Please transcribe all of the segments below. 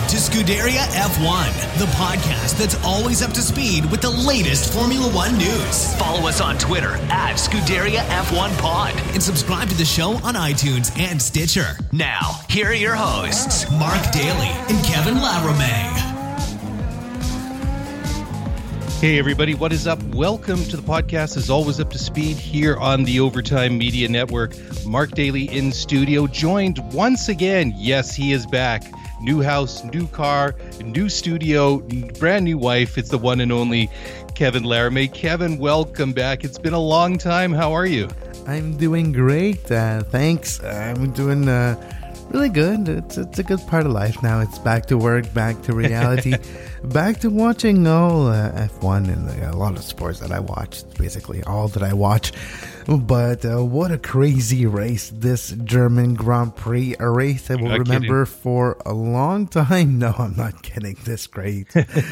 to Scuderia F1, the podcast that's always up to speed with the latest Formula One news. Follow us on Twitter at Scuderia F1 Pod and subscribe to the show on iTunes and Stitcher. Now, here are your hosts, Mark Daly and Kevin Laramee. Hey everybody, what is up? Welcome to the podcast, as always up to speed here on the Overtime Media Network. Mark Daly in studio, joined once again. Yes, he is back. New house, new car, new studio, brand new wife. It's the one and only Kevin Laramee. Kevin, welcome back. It's been a long time. How are you? I'm doing great. Thanks. I'm doing really good. It's a good part of life now. It's back to work, back to reality, back to watching all F1 and a lot of sports that I watch. It's basically all that I watch. But what a crazy race, this German Grand Prix, a race I will remember for a long time. No, I'm not kidding. This great.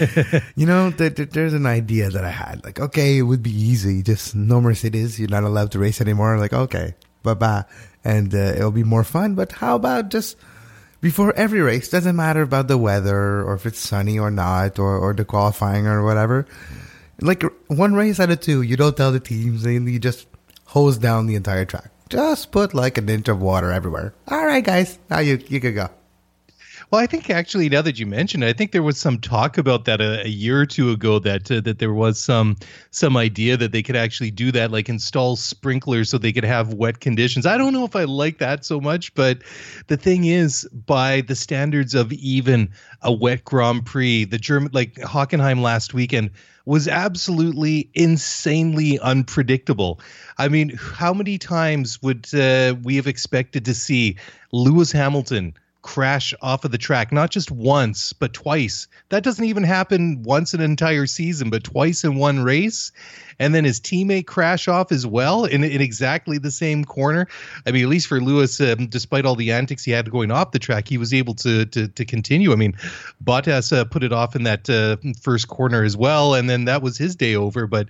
You know, there's an idea that I had. Like, okay, it would be easy. Just no Mercedes. You're not allowed to race anymore. Like, okay, bye-bye. And it'll be more fun. But how about just before every race, doesn't matter about the weather or if it's sunny or not or the qualifying or whatever. Like one race out of two, you don't tell the teams and you just hose down the entire track. Just put like an inch of water everywhere. All right, guys, now you can go. Well, I think actually, now that you mentioned it, I think there was some talk about that a year or two ago that there was some idea that they could actually do that, like install sprinklers so they could have wet conditions. I don't know if I like that so much, but the thing is, by the standards of even a wet Grand Prix, the German, like Hockenheim last weekend, was absolutely insanely unpredictable. I mean, how many times would we have expected to see Lewis Hamilton crash off of the track, not just once, but twice? That doesn't even happen once in an entire season, but twice in one race. And then his teammate crash off as well in exactly the same corner. I mean, at least for Lewis, despite all the antics he had going off the track, he was able to continue. I mean, Bottas put it off in that first corner as well, and then that was his day over. But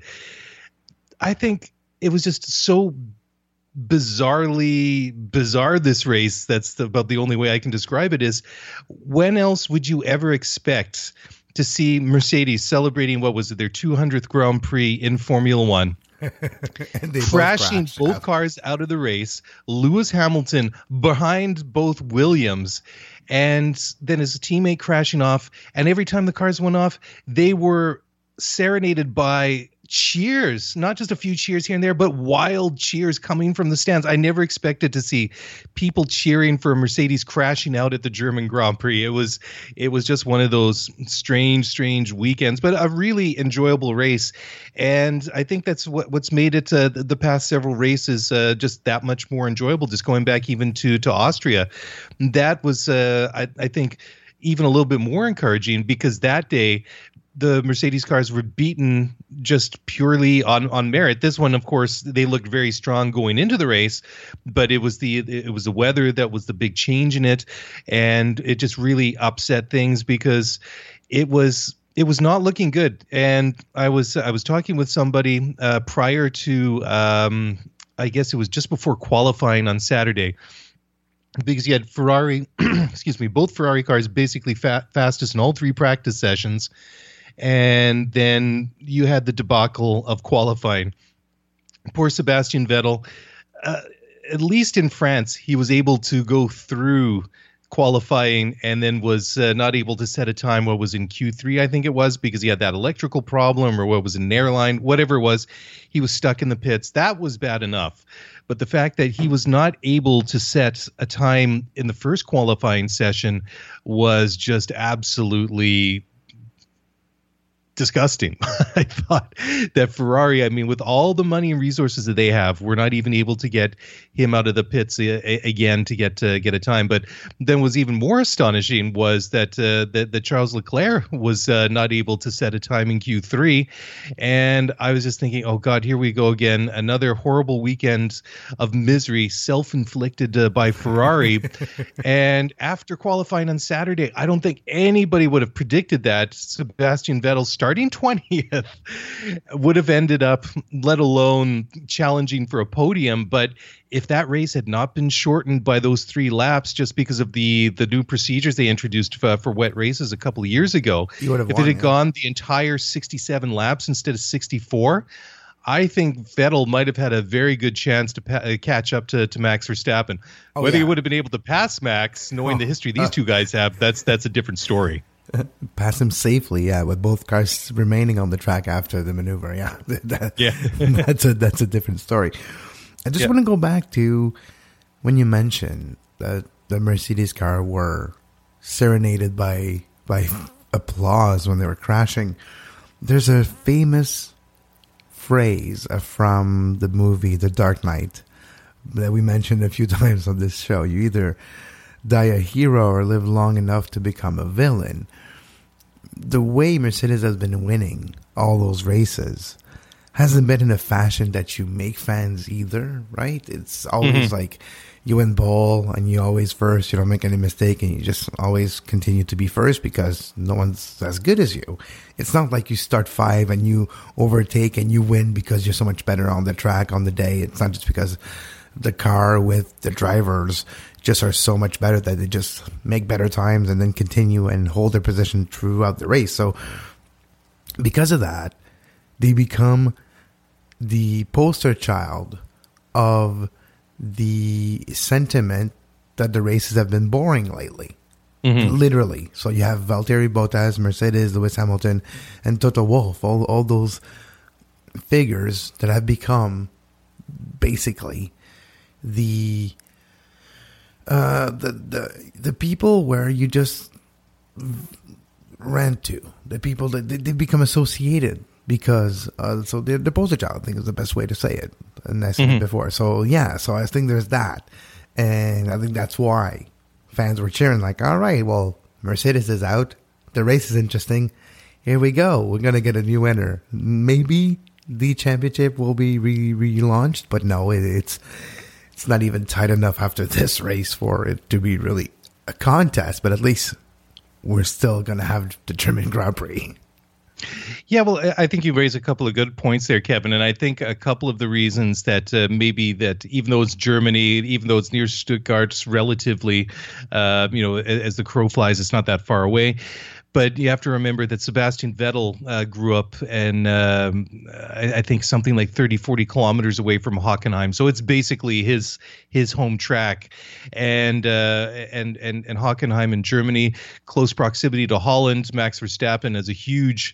I think it was just so bizarrely bizarre, this race. That's about the only way I can describe it. Is when else would you ever expect to see Mercedes celebrating, what was it, their 200th Grand Prix in Formula One, crashing both cars out of the race, Lewis Hamilton behind both Williams, and then his teammate crashing off, and every time the cars went off, they were serenaded by cheers, not just a few cheers here and there, but wild cheers coming from the stands. I never expected to see people cheering for Mercedes crashing out at the German Grand Prix. It was just one of those strange weekends, but a really enjoyable race. And I think that's what's made it the past several races just that much more enjoyable. Just going back even to Austria, that was I think even a little bit more encouraging, because that day the Mercedes cars were beaten just purely on merit. This one, of course, they looked very strong going into the race, but it was the weather that was the big change in it, and it just really upset things because it was not looking good. And I was talking with somebody prior to I guess it was just before qualifying on Saturday, because you had Ferrari, both Ferrari cars basically fastest in all three practice sessions. And then you had the debacle of qualifying. Poor Sebastian Vettel, at least in France, he was able to go through qualifying and then was not able to set a time. What was in Q3, I think it was, because he had that electrical problem, or what was an airline, whatever it was. He was stuck in the pits. That was bad enough. But the fact that he was not able to set a time in the first qualifying session was just absolutely disgusting. I thought that Ferrari, I mean, with all the money and resources that they have, were not even able to get him out of the pits again to get a time. But then was even more astonishing was that that Charles Leclerc was not able to set a time in Q3. And I was just thinking, oh God, here we go again. Another horrible weekend of misery, self-inflicted by Ferrari. And after qualifying on Saturday, I don't think anybody would have predicted that Sebastian Vettel started starting 20th, would have ended up, let alone challenging for a podium. But if that race had not been shortened by those 3 laps, just because of the new procedures they introduced for wet races a couple of years ago, if it had gone the entire 67 laps instead of 64, I think Vettel might have had a very good chance to catch up to Max Verstappen. Whether he would have been able to pass Max, knowing the history these two guys have, that's a different story. Pass him safely, with both cars remaining on the track after the maneuver. That's a different story. I just want to go back to when you mentioned that the Mercedes car were serenaded by applause when they were crashing. There's a famous phrase from the movie The Dark Knight that we mentioned a few times on this show. You either die a hero or live long enough to become a villain. The way Mercedes has been winning all those races hasn't been in a fashion that you make fans either, right? It's always like you win ball and you always first, you don't make any mistake, and you just always continue to be first because no one's as good as you. It's not like you start 5 and you overtake and you win because you're so much better on the track on the day. It's not just because the car with the drivers just are so much better that they just make better times and then continue and hold their position throughout the race. So because of that, they become the poster child of the sentiment that the races have been boring lately. Literally. So you have Valtteri Bottas, Mercedes, Lewis Hamilton, and Toto Wolff, all those figures that have become basically the people where you just rant to, the people that they become associated because so they're the poster child, I think is the best way to say it, and I said it before. So so I think there's that, and I think that's why fans were cheering like, all right, well, Mercedes is out, the race is interesting, here we go, we're gonna get a new winner. Maybe the championship will be relaunched, but no, it's not even tight enough after this race for it to be really a contest. But at least we're still gonna have the German Grand Prix. Yeah, well, I think you raise a couple of good points there, Kevin. And I think a couple of the reasons that maybe that even though it's Germany, even though it's near Stuttgart, relatively, as the crow flies, it's not that far away. But you have to remember that Sebastian Vettel grew up and I think something like 30, 40 kilometers away from Hockenheim. So it's basically his home track. And Hockenheim in Germany, close proximity to Holland. Max Verstappen has a huge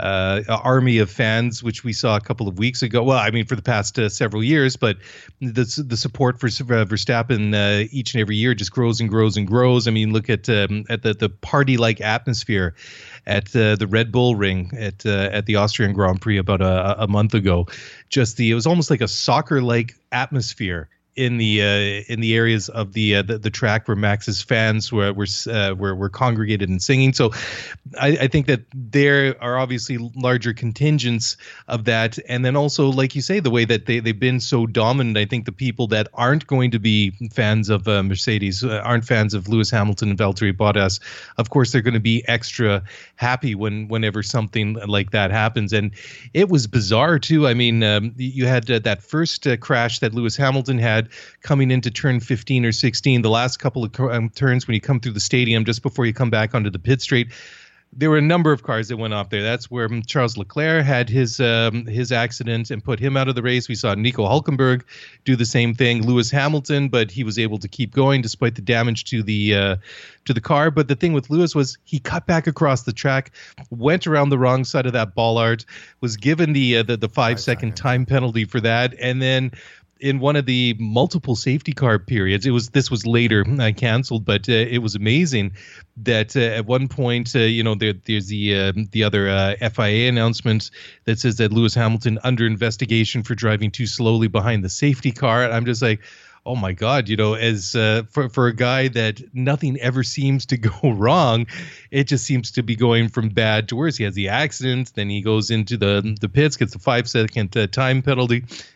army of fans, which we saw a couple of weeks ago. Well, I mean, for the past several years, but the support for Verstappen each and every year just grows and grows and grows. I mean, look at the party-like atmosphere at the Red Bull Ring at the Austrian Grand Prix about a month ago. It was almost like a soccer-like atmosphere in the areas of the track where Max's fans were congregated and singing. So I think that there are obviously larger contingents of that. And then also, like you say, the way that they've been so dominant, I think the people that aren't going to be fans of Mercedes, aren't fans of Lewis Hamilton and Valtteri Bottas, of course, they're going to be extra happy whenever something like that happens. And it was bizarre, too. I mean, you had that first crash that Lewis Hamilton had coming into turn 15 or 16, the last couple of turns when you come through the stadium, just before you come back onto the pit straight. There were a number of cars that went off there. That's where Charles Leclerc had his accident and put him out of the race. We saw Nico Hülkenberg do the same thing. Lewis Hamilton, but he was able to keep going despite the damage to the car. But the thing with Lewis was he cut back across the track, went around the wrong side of that bollard, was given the 5-second time penalty for that, and then in one of the multiple safety car periods, this was later canceled, but it was amazing that at one point, there's the other FIA announcement that says that Lewis Hamilton under investigation for driving too slowly behind the safety car. And I'm just like, oh my God, as for a guy that nothing ever seems to go wrong, it just seems to be going from bad to worse. He has the accident, then he goes into the pits, gets the 5-second time penalty,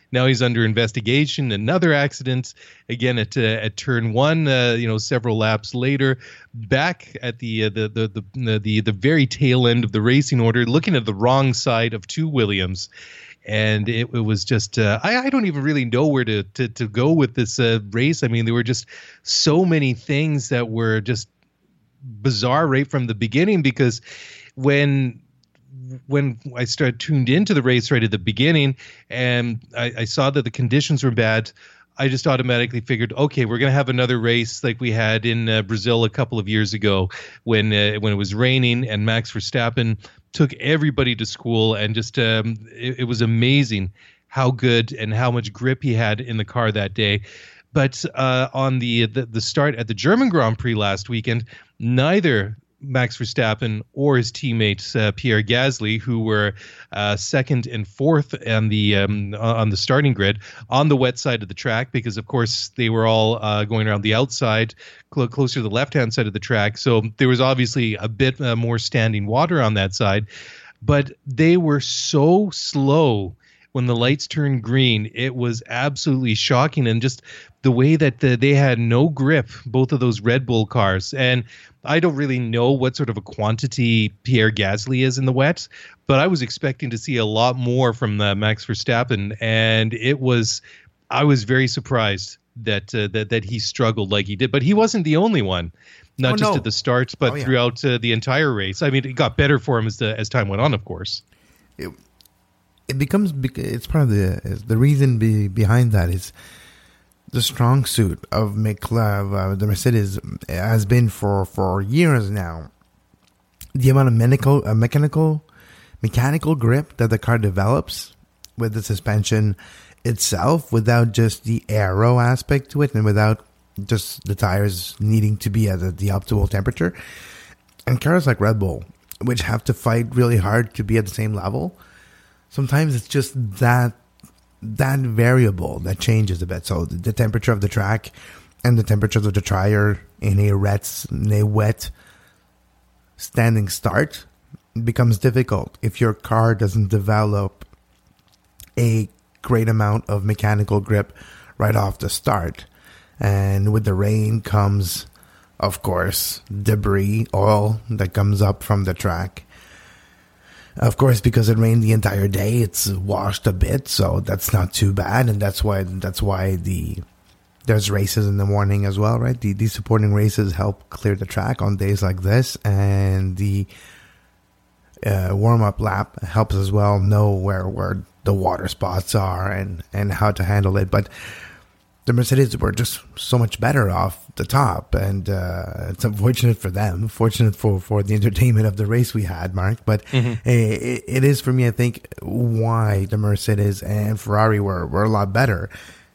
Now he's under investigation. Another accident again at turn one. Several laps later, back at the very tail end of the racing order, looking at the wrong side of two Williams. And it was just, I don't even really know where to go with this race. I mean, there were just so many things that were just bizarre right from the beginning, because when I tuned into the race right at the beginning and I saw that the conditions were bad, I just automatically figured, okay, we're going to have another race like we had in Brazil a couple of years ago when it was raining and Max Verstappen took everybody to school, and just it was amazing how good and how much grip he had in the car that day. But on the start at the German Grand Prix last weekend, neither Max Verstappen or his teammates Pierre Gasly, who were second and fourth on the starting grid on the wet side of the track, because of course they were all going around the outside, closer to the left-hand side of the track. So there was obviously a bit more standing water on that side, but they were so slow when the lights turned green. It was absolutely shocking, and just the way that they had no grip, both of those Red Bull cars. And I don't really know what sort of a quantity Pierre Gasly is in the wet, but I was expecting to see a lot more from Max Verstappen, and I was very surprised that he struggled like he did. But he wasn't the only one, not just at the start, but throughout the entire race. I mean, it got better for him as time went on, of course. It's part of the reason behind that is the strong suit of the Mercedes has been for years now. The amount of mechanical grip that the car develops with the suspension itself, without just the aero aspect to it, and without just the tires needing to be at the optimal temperature. And cars like Red Bull, which have to fight really hard to be at the same level, sometimes it's just that variable that changes a bit. So the temperature of the track and the temperature of the tire in a wet standing start becomes difficult if your car doesn't develop a great amount of mechanical grip right off the start. And with the rain comes, of course, debris, oil that comes up from the track. Of course, because it rained the entire day, it's washed a bit, so that's not too bad, and that's why there's races in the morning as well, right? These supporting races help clear the track on days like this, and the warm-up lap helps as well know where the water spots are and how to handle it. But the Mercedes were just so much better off the top, and it's unfortunate for them, fortunate for the entertainment of the race we had, Mark. But it is, for me, I think, why the Mercedes and Ferrari were a lot better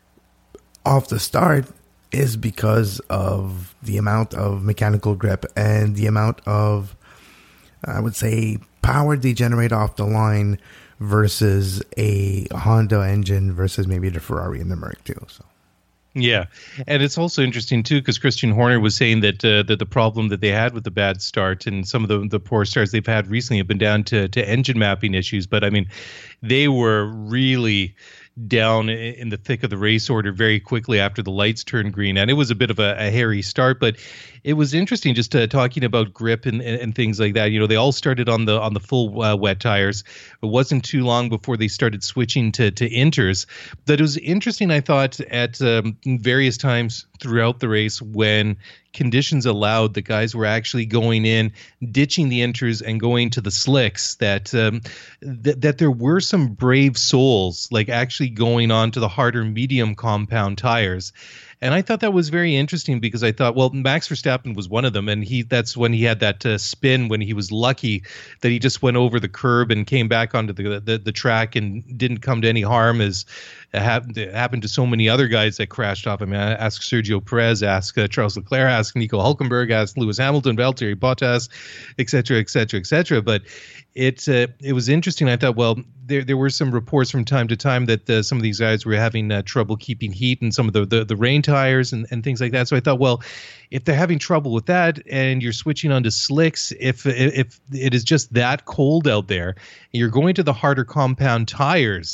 off the start is because of the amount of mechanical grip and the amount of, I would say, power they generate off the line versus a Honda engine versus maybe the Ferrari and the Merc too. So. Yeah, and it's also interesting too, because Christian Horner was saying that the problem that they had with the bad start and some of the poor starts they've had recently have been down to engine mapping issues. But I mean, they were really down in the thick of the race order very quickly after the lights turned green, and it was a bit of a hairy start. But it was interesting just talking about grip and things like that. You know, they all started on the full wet tires. It wasn't too long before they started switching to inters. But it was interesting, I thought, at various times throughout the race when conditions allowed, the guys were actually going in, ditching the inters and going to the slicks, that there were some brave souls like actually going on to the harder medium compound tires. And I thought that was very interesting, because I thought, well, Max Verstappen was one of them, and that's when he had that spin when he was lucky that he just went over the curb and came back onto the track and didn't come to any harm, as happened to so many other guys that crashed off. I mean, ask Sergio Perez, ask Charles Leclerc, ask Nico Hülkenberg, ask Lewis Hamilton, Valtteri Bottas, et cetera, et cetera, et cetera. But it was interesting. I thought, well, there were some reports from time to time that some of these guys were having trouble keeping heat in some of the rain tires and things like that. So I thought, well, if they're having trouble with that and you're switching onto slicks, if it is just that cold out there, and you're going to the harder compound tires,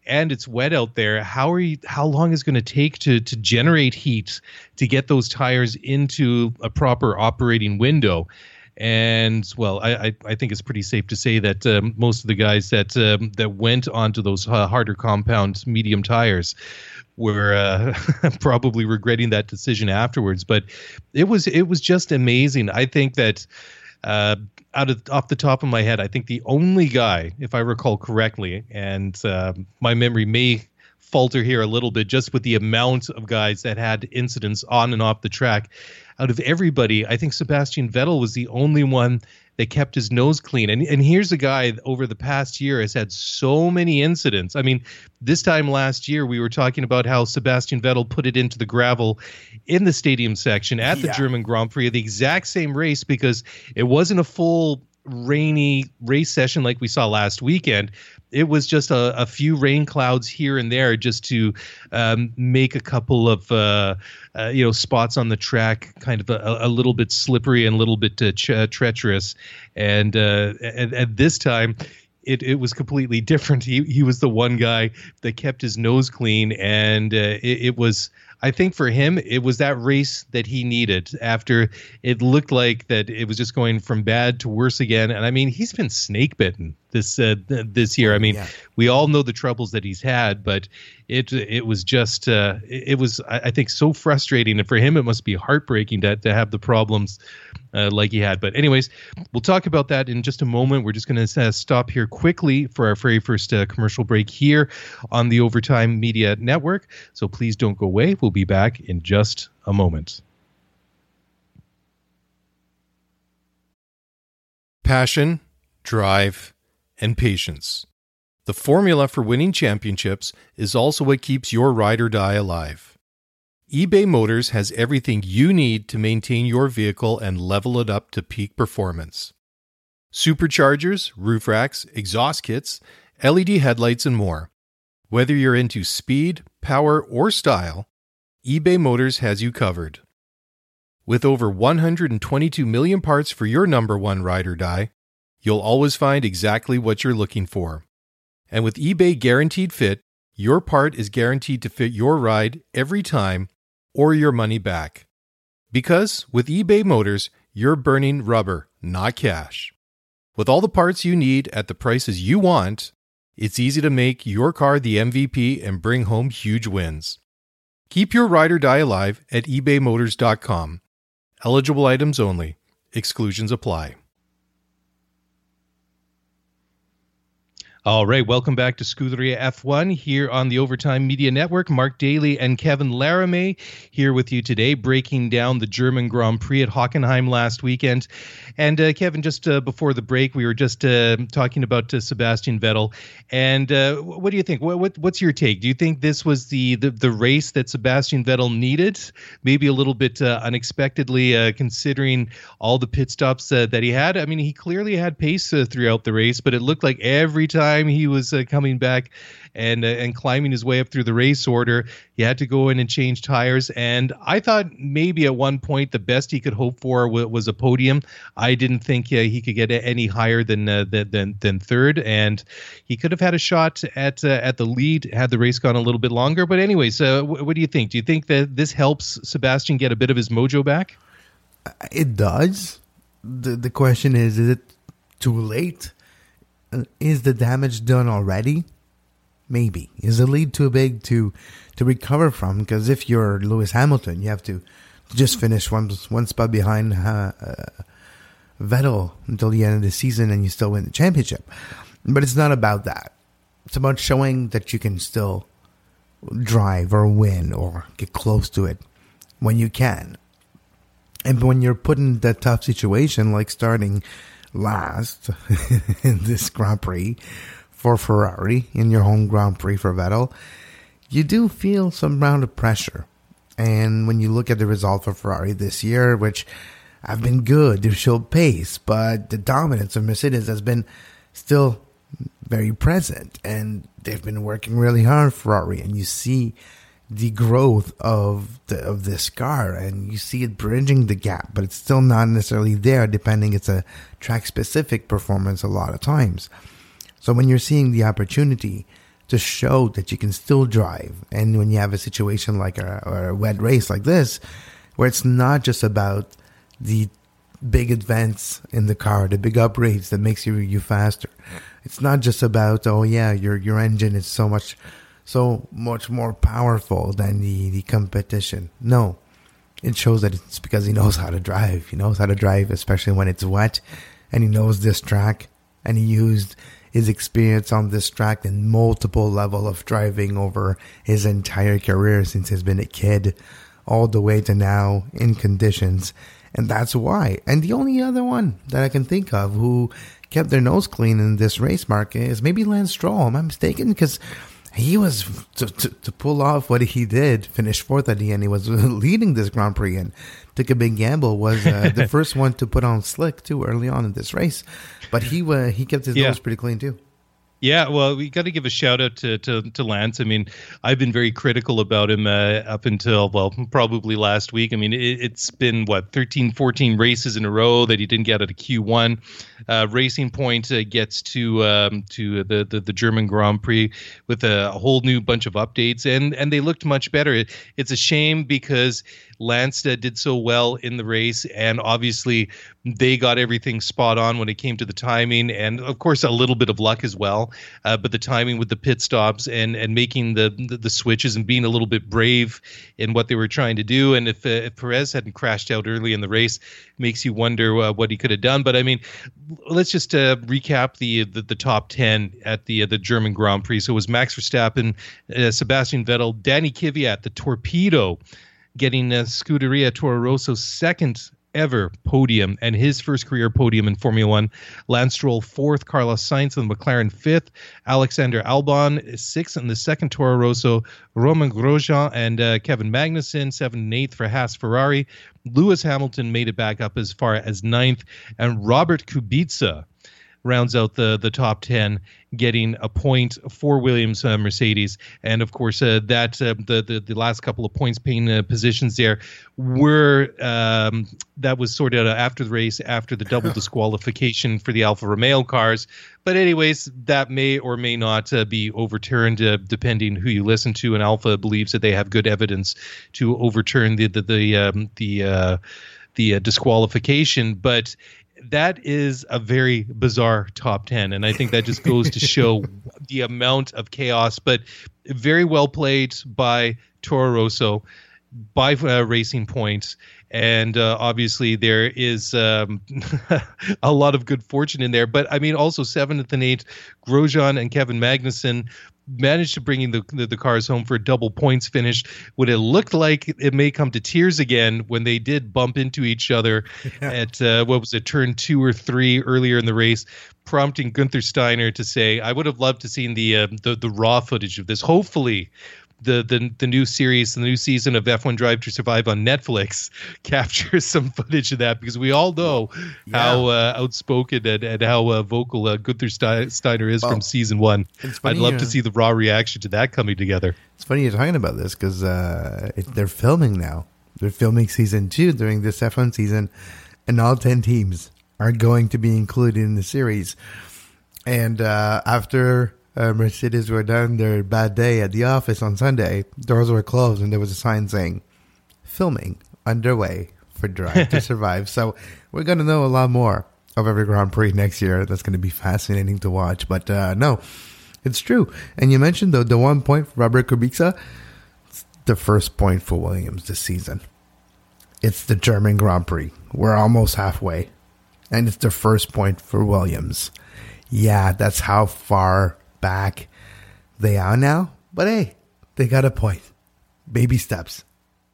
and it's wet out there. How long is it going to take to generate heat to get those tires into a proper operating window? And well, I think it's pretty safe to say that most of the guys that went onto those harder compound medium tires were probably regretting that decision afterwards. But it was just amazing. I think that off the top of my head, I think the only guy, if I recall correctly, and my memory may falter here a little bit just with the amount of guys that had incidents on and off the track. Out of everybody, I think Sebastian Vettel was the only one that kept his nose clean. And here's a guy over the past year has had so many incidents. I mean, this time last year, we were talking about how Sebastian Vettel put it into the gravel in the stadium section at the German Grand Prix, the exact same race, because it wasn't a full rainy race session like we saw last weekend. It was just a few rain clouds here and there just to make a couple of spots on the track kind of a little bit slippery and a little bit treacherous. And at this time, it was completely different. He was the one guy that kept his nose clean, and it was, I think for him, it was that race that he needed after it looked like that it was just going from bad to worse again. And I mean, he's been snake bitten this year. I mean, we all know the troubles that he's had, but it was just it was, I think, so frustrating. And for him, it must be heartbreaking to have the problems like he had. But anyways, we'll talk about that in just a moment. We're just going to stop here quickly for our very first commercial break here on the Overtime Media Network. So please don't go away. We'll be back in just a moment. Passion, drive, and patience. The formula for winning championships is also what keeps your ride or die alive. eBay Motors has everything you need to maintain your vehicle and level it up to peak performance. Superchargers, roof racks, exhaust kits, LED headlights, and more. Whether you're into speed, power, or style, eBay Motors has you covered. With over 122 million parts for your number one ride or die, you'll always find exactly what you're looking for. And with eBay Guaranteed Fit, your part is guaranteed to fit your ride every time or your money back. Because with eBay Motors, you're burning rubber, not cash. With all the parts you need at the prices you want, it's easy to make your car the MVP and bring home huge wins. Keep your ride or die alive at ebaymotors.com. Eligible items only. Exclusions apply. All right, welcome back to Scuderia F1 here on the Overtime Media Network. Mark Daly and Kevin Laramie here with you today, breaking down the German Grand Prix at Hockenheim last weekend. And Kevin, just before the break, we were just talking about Sebastian Vettel. And what do you think? What's your take? Do you think this was the race that Sebastian Vettel needed? Maybe a little bit unexpectedly, considering all the pit stops that he had. I mean, he clearly had pace throughout the race, but it looked like every time he was coming back and climbing his way up through the race order, he had to go in and change tires. And I thought maybe at one point the best he could hope for was a podium. I didn't think he could get any higher than third, and he could have had a shot at the lead had the race gone a little bit longer. But anyways, what do you think? Do you think that this helps Sebastian get a bit of his mojo back? It does. The question is it too late? Is the damage done already? Maybe. Is the lead too big to recover from? Because if you're Lewis Hamilton, you have to just finish one spot behind Vettel until the end of the season and you still win the championship. But it's not about that. It's about showing that you can still drive or win or get close to it when you can. And when you're put in that tough situation, like starting last in this Grand Prix for Ferrari, in your home Grand Prix for Vettel, you do feel some amount of pressure. And when you look at the result for Ferrari this year, which have been good, they've showed pace, but the dominance of Mercedes has been still very present, and they've been working really hard, Ferrari, and you see the growth of this car, and you see it bridging the gap, but it's still not necessarily there, depending. It's a track-specific performance a lot of times. So when you're seeing the opportunity to show that you can still drive. And when you have a situation like a wet race like this, where it's not just about the big advance in the car, the big upgrades that makes you faster. It's not just about, oh yeah, your engine is so much more powerful than the competition. No, it shows that it's because he knows how to drive. He knows how to drive, especially when it's wet, and he knows this track, and he used his experience on this track and multiple level of driving over his entire career since he's been a kid all the way to now in conditions. And that's why. And the only other one that I can think of who kept their nose clean in this race, Mark, is maybe Lance Stroll. Am I mistaken? Because he was, to pull off what he did, finish fourth at the end. He was leading this Grand Prix and took a big gamble. Was the first one to put on slick, too, early on in this race. But he kept his nose pretty clean, too. Yeah, well, we got to give a shout out to Lance. I mean, I've been very critical about him up until, well, probably last week. I mean, it's been, 13, 14 races in a row that he didn't get out of Q1. Racing Point gets to the German Grand Prix with a whole new bunch of updates, and they looked much better. It's a shame because Lance did so well in the race, and obviously they got everything spot on when it came to the timing, and of course a little bit of luck as well. But the timing with the pit stops and making the switches and being a little bit brave in what they were trying to do, and if Perez hadn't crashed out early in the race, makes you wonder what he could have done. But I mean, let's just recap the top 10 at the German Grand Prix. So it was Max Verstappen, Sebastian Vettel, Danny Kvyat, the Torpedo, getting Scuderia Toro Rosso's second ever podium and his first career podium in Formula One. Lance Stroll fourth, Carlos Sainz and McLaren fifth, Alexander Albon sixth in the second Toro Rosso, Romain Grosjean and Kevin Magnussen seventh and eighth for Haas Ferrari. Lewis Hamilton made it back up as far as ninth, and Robert Kubica rounds out the top 10, getting a point for Williams Mercedes. And of course, the last couple of points paying positions there were that was sorted out after the race, after the double disqualification for the Alfa Romeo cars. But anyways, that may or may not be overturned, depending who you listen to. And Alfa believes that they have good evidence to overturn the disqualification. But that is a very bizarre top 10, and I think that just goes to show the amount of chaos, but very well played by Toro Rosso, by Racing Point, and obviously there is a lot of good fortune in there. But I mean, also 7th and 8th, Grosjean and Kevin Magnussen managed to bring in the cars home for a double points finish when it looked like it may come to tears again when they did bump into each other at turn 2 or 3 earlier in the race, prompting Gunther Steiner to say, I would have loved to seen the raw footage of this. Hopefully the new series, the new season of F1 Drive to Survive on Netflix captures some footage of that, because we all know how outspoken and how vocal Gunther Steiner is from season 1. I'd love to see the raw reaction to that coming together. It's funny you're talking about this, because they're filming now. They're filming season 2 during this F1 season, and all 10 teams are going to be included in the series. And after Mercedes were done their bad day at the office on Sunday, doors were closed and there was a sign saying, filming underway for Drive to Survive. So we're going to know a lot more of every Grand Prix next year. That's going to be fascinating to watch. But no, it's true. And you mentioned the 1 point for Robert Kubica. It's the first point for Williams this season. It's the German Grand Prix. We're almost halfway. And it's the first point for Williams. Yeah, that's how far back they are now, but hey, they got a point. Baby steps.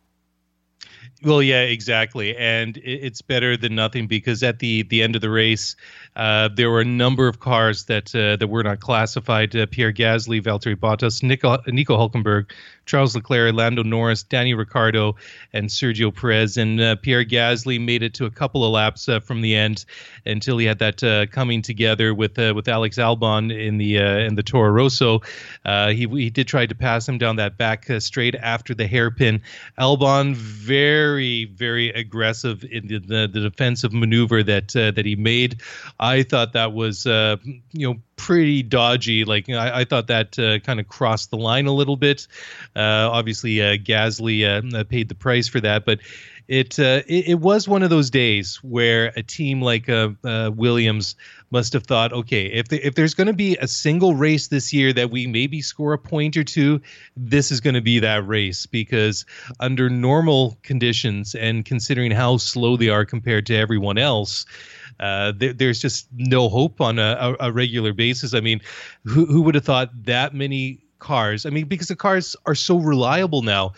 Well, yeah, exactly, and it's better than nothing, because at the end of the race, there were a number of cars that were not classified. Pierre Gasly, Valtteri Bottas, Nico Hülkenberg, Charles Leclerc, Lando Norris, Danny Ricciardo, and Sergio Perez. And Pierre Gasly made it to a couple of laps from the end until he had that coming together with Alex Albon in the Toro Rosso. He did try to pass him down that back straight after the hairpin. Albon very very, very aggressive in the defensive maneuver that he made. I thought that was pretty dodgy. Like I thought that kind of crossed the line a little bit. Obviously, Gasly paid the price for that, but it was one of those days where a team like Williams must have thought, okay, if there's going to be a single race this year that we maybe score a point or two, this is going to be that race, because under normal conditions and considering how slow they are compared to everyone else, there's just no hope on a regular basis. I mean, who would have thought that many cars? I mean, because the cars are so reliable now.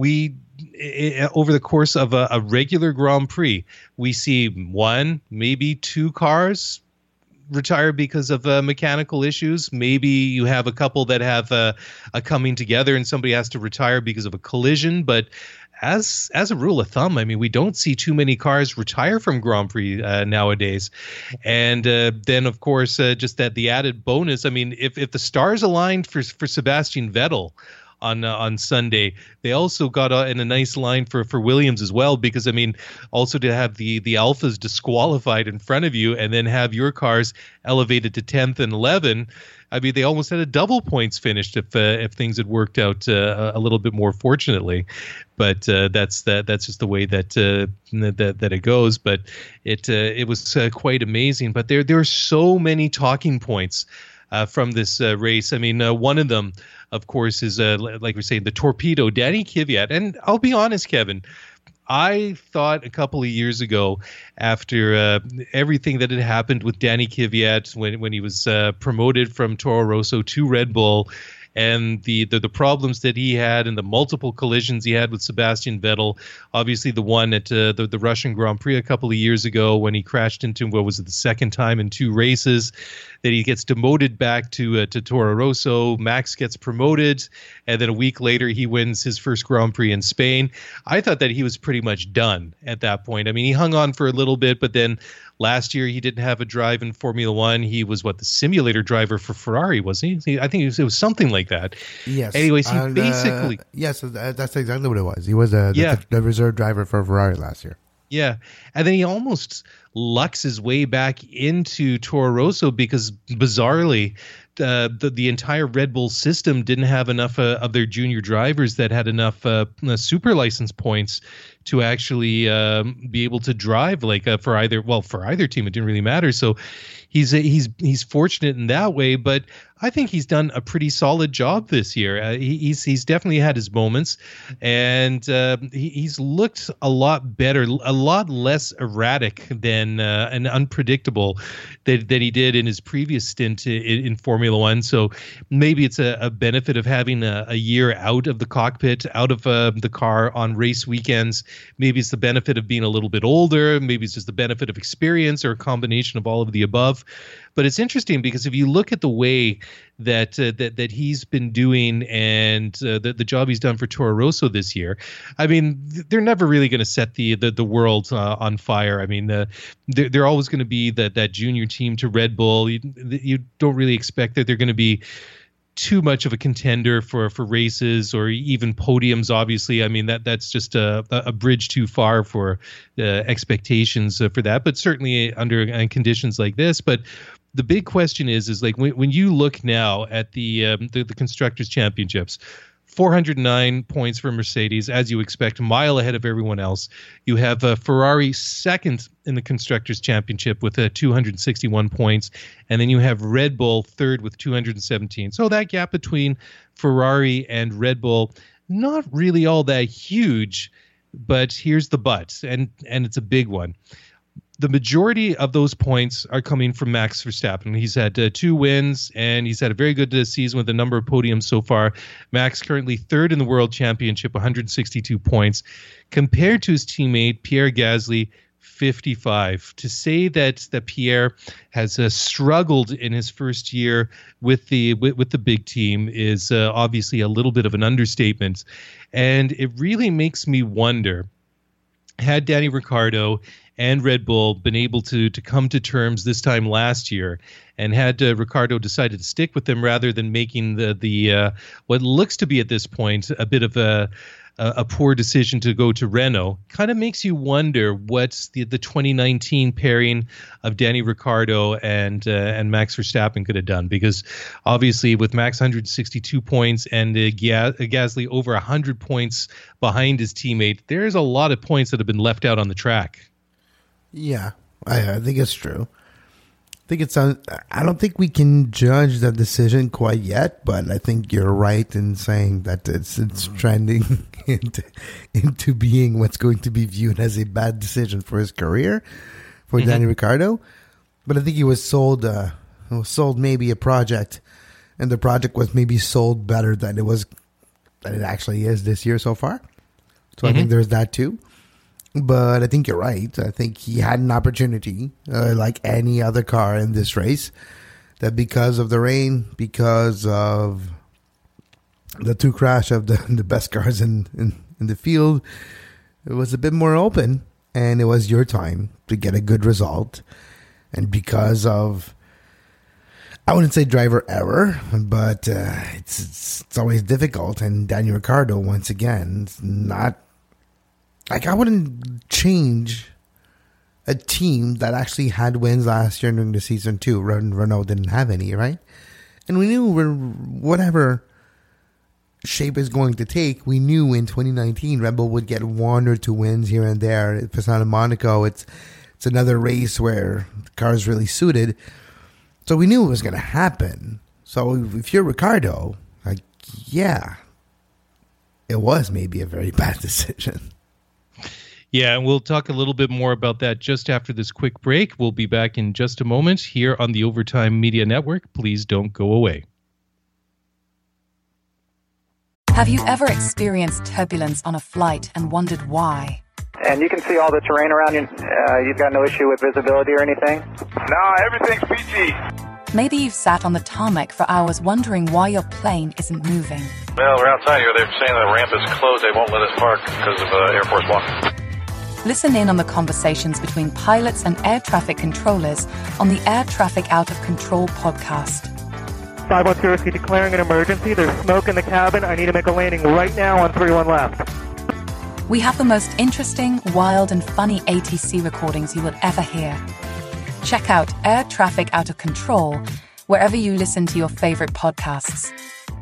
Over the course of a regular Grand Prix, we see one, maybe two cars retire because of mechanical issues. Maybe you have a couple that have a coming together and somebody has to retire because of a collision. But as a rule of thumb, I mean, we don't see too many cars retire from Grand Prix nowadays. And then, of course, just that the added bonus. I mean, if the stars aligned for Sebastian Vettel on Sunday, they also got in a nice line for Williams as well, because I mean, also to have the Alphas disqualified in front of you and then have your cars elevated to 10th and 11. I mean, they almost had a double points finished if things had worked out a little bit more fortunately. But that's just the way that it goes. But it was quite amazing. But there are so many talking points from this race. I mean, one of them, of course, is like we're saying, the torpedo, Danny Kvyat. And I'll be honest, Kevin, I thought a couple of years ago, after everything that had happened with Danny Kvyat when he was promoted from Toro Rosso to Red Bull, and the problems that he had and the multiple collisions he had with Sebastian Vettel, obviously the one at the Russian Grand Prix a couple of years ago when he crashed into, what was it, the second time in two races, that he gets demoted back to Toro Rosso. Max gets promoted, and then a week later he wins his first Grand Prix in Spain. I thought that he was pretty much done at that point. I mean, he hung on for a little bit, but then last year he didn't have a drive in Formula One. He was the simulator driver for Ferrari, wasn't he? I think it was something like that. Yes. Anyways, he basically... yes, that's exactly what it was. He was the reserve driver for Ferrari last year. Yeah. And then he almost lucks his way back into Toro Rosso because, bizarrely, the entire Red Bull system didn't have enough of their junior drivers that had enough super license points to actually be able to drive for either team. It didn't really matter. So he's fortunate in that way, but I think he's done a pretty solid job this year. He's definitely had his moments, and he's looked a lot better, a lot less erratic than and unpredictable that he did in his previous stint in Formula One. So maybe it's a benefit of having a year out of the cockpit, out of the car on race weekends. Maybe it's the benefit of being a little bit older. Maybe it's just the benefit of experience, or a combination of all of the above. But it's interesting because if you look at the way that he's been doing and the job he's done for Toro Rosso this year, I mean, they're never really going to set the world on fire. I mean, they're always going to be that junior team to Red Bull. You don't really expect that they're going to be too much of a contender for races or even podiums. Obviously, I mean that's just a bridge too far for expectations for that. But certainly under conditions like this. But the big question is like when you look now at the Constructors' Championships, 409 points for Mercedes, as you expect, a mile ahead of everyone else. You have Ferrari second in the Constructors' Championship with 261 points, and then you have Red Bull third with 217. So that gap between Ferrari and Red Bull, not really all that huge, but here's the but, and it's a big one. The majority of those points are coming from Max Verstappen. He's had 2 wins, and he's had a very good season with a number of podiums so far. Max currently third in the World Championship, 162 points, compared to his teammate Pierre Gasly, 55. To say that Pierre has struggled in his first year with the big team is obviously a little bit of an understatement, and it really makes me wonder, had Danny Ricciardo and Red Bull been able to come to terms this time last year, and had Ricciardo decided to stick with them rather than making the what looks to be at this point a bit of a poor decision to go to Renault. Kind of makes you wonder what's the 2019 pairing of Danny Ricciardo and Max Verstappen could have done, because obviously with Max 162 points and Gasly over 100 points behind his teammate, there's a lot of points that have been left out on the track. Yeah, I think it's true. I don't think we can judge the decision quite yet, but I think you're right in saying that it's trending into being what's going to be viewed as a bad decision for his career, for Danny Ricciardo. But I think he was sold maybe a project, and the project was maybe sold better than it actually is this year so far. So I think there's that too. But I think you're right. I think he had an opportunity, like any other car in this race, that because of the rain, because of the two crash of the best cars in the field, it was a bit more open, and it was your time to get a good result. And because of, I wouldn't say driver error, but it's always difficult. And Daniel Ricciardo, once again, not. Like, I wouldn't change a team that actually had wins last year during the season too. Renault didn't have any, right? And we knew whatever shape is going to take, we knew in 2019 Red Bull would get 1 or 2 wins here and there. If it's not in Monaco, it's another race where the car is really suited. So we knew it was going to happen. So if you're Ricciardo, like, yeah, it was maybe a very bad decision. Yeah, and we'll talk a little bit more about that just after this quick break. We'll be back in just a moment here on the Overtime Media Network. Please don't go away. Have you ever experienced turbulence on a flight and wondered why? And you can see all the terrain around you. You've got no issue with visibility or anything? No, everything's PG. Maybe you've sat on the tarmac for hours wondering why your plane isn't moving. Well, we're outside here. They're saying the ramp is closed. They won't let us park because of Air Force One. Listen in on the conversations between pilots and air traffic controllers on the Air Traffic Out of Control podcast. 510 declaring an emergency. There's smoke in the cabin. I need to make a landing right now on 31 left. We have the most interesting, wild, and funny ATC recordings you will ever hear. Check out Air Traffic Out of Control wherever you listen to your favorite podcasts.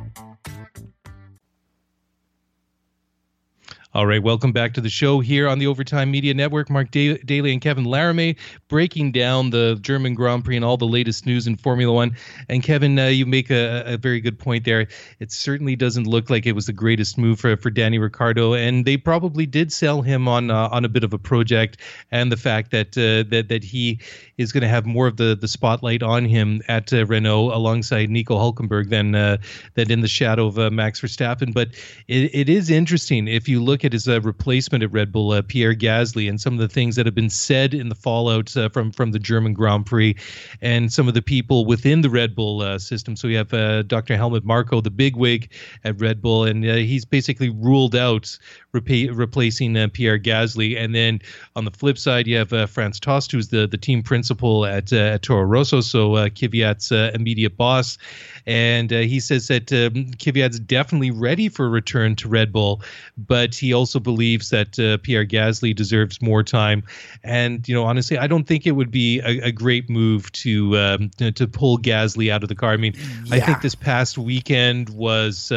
All right, welcome back to the show here on the Overtime Media Network. Mark Daly and Kevin Laramie breaking down the German Grand Prix and all the latest news in Formula One. And Kevin, you make a very good point there. It certainly doesn't look like it was the greatest move for Danny Ricciardo, and they probably did sell him on a bit of a project, and the fact that that he is going to have more of the spotlight on him at Renault alongside Nico Hülkenberg than in the shadow of Max Verstappen. But it is interesting if you look at his replacement at Red Bull, Pierre Gasly, and some of the things that have been said in the fallout from the German Grand Prix, and some of the people within the Red Bull system. So you have Dr. Helmut Marko, the bigwig at Red Bull, and he's basically ruled out replacing Pierre Gasly. And then on the flip side, you have Franz Tost, who's the team principal at Toro Rosso, so Kvyat's immediate boss. And he says that Kvyat's definitely ready for a return to Red Bull, but he also believes that Pierre Gasly deserves more time. And, honestly, I don't think it would be a great move to pull Gasly out of the car. I mean, yeah. I think this past weekend was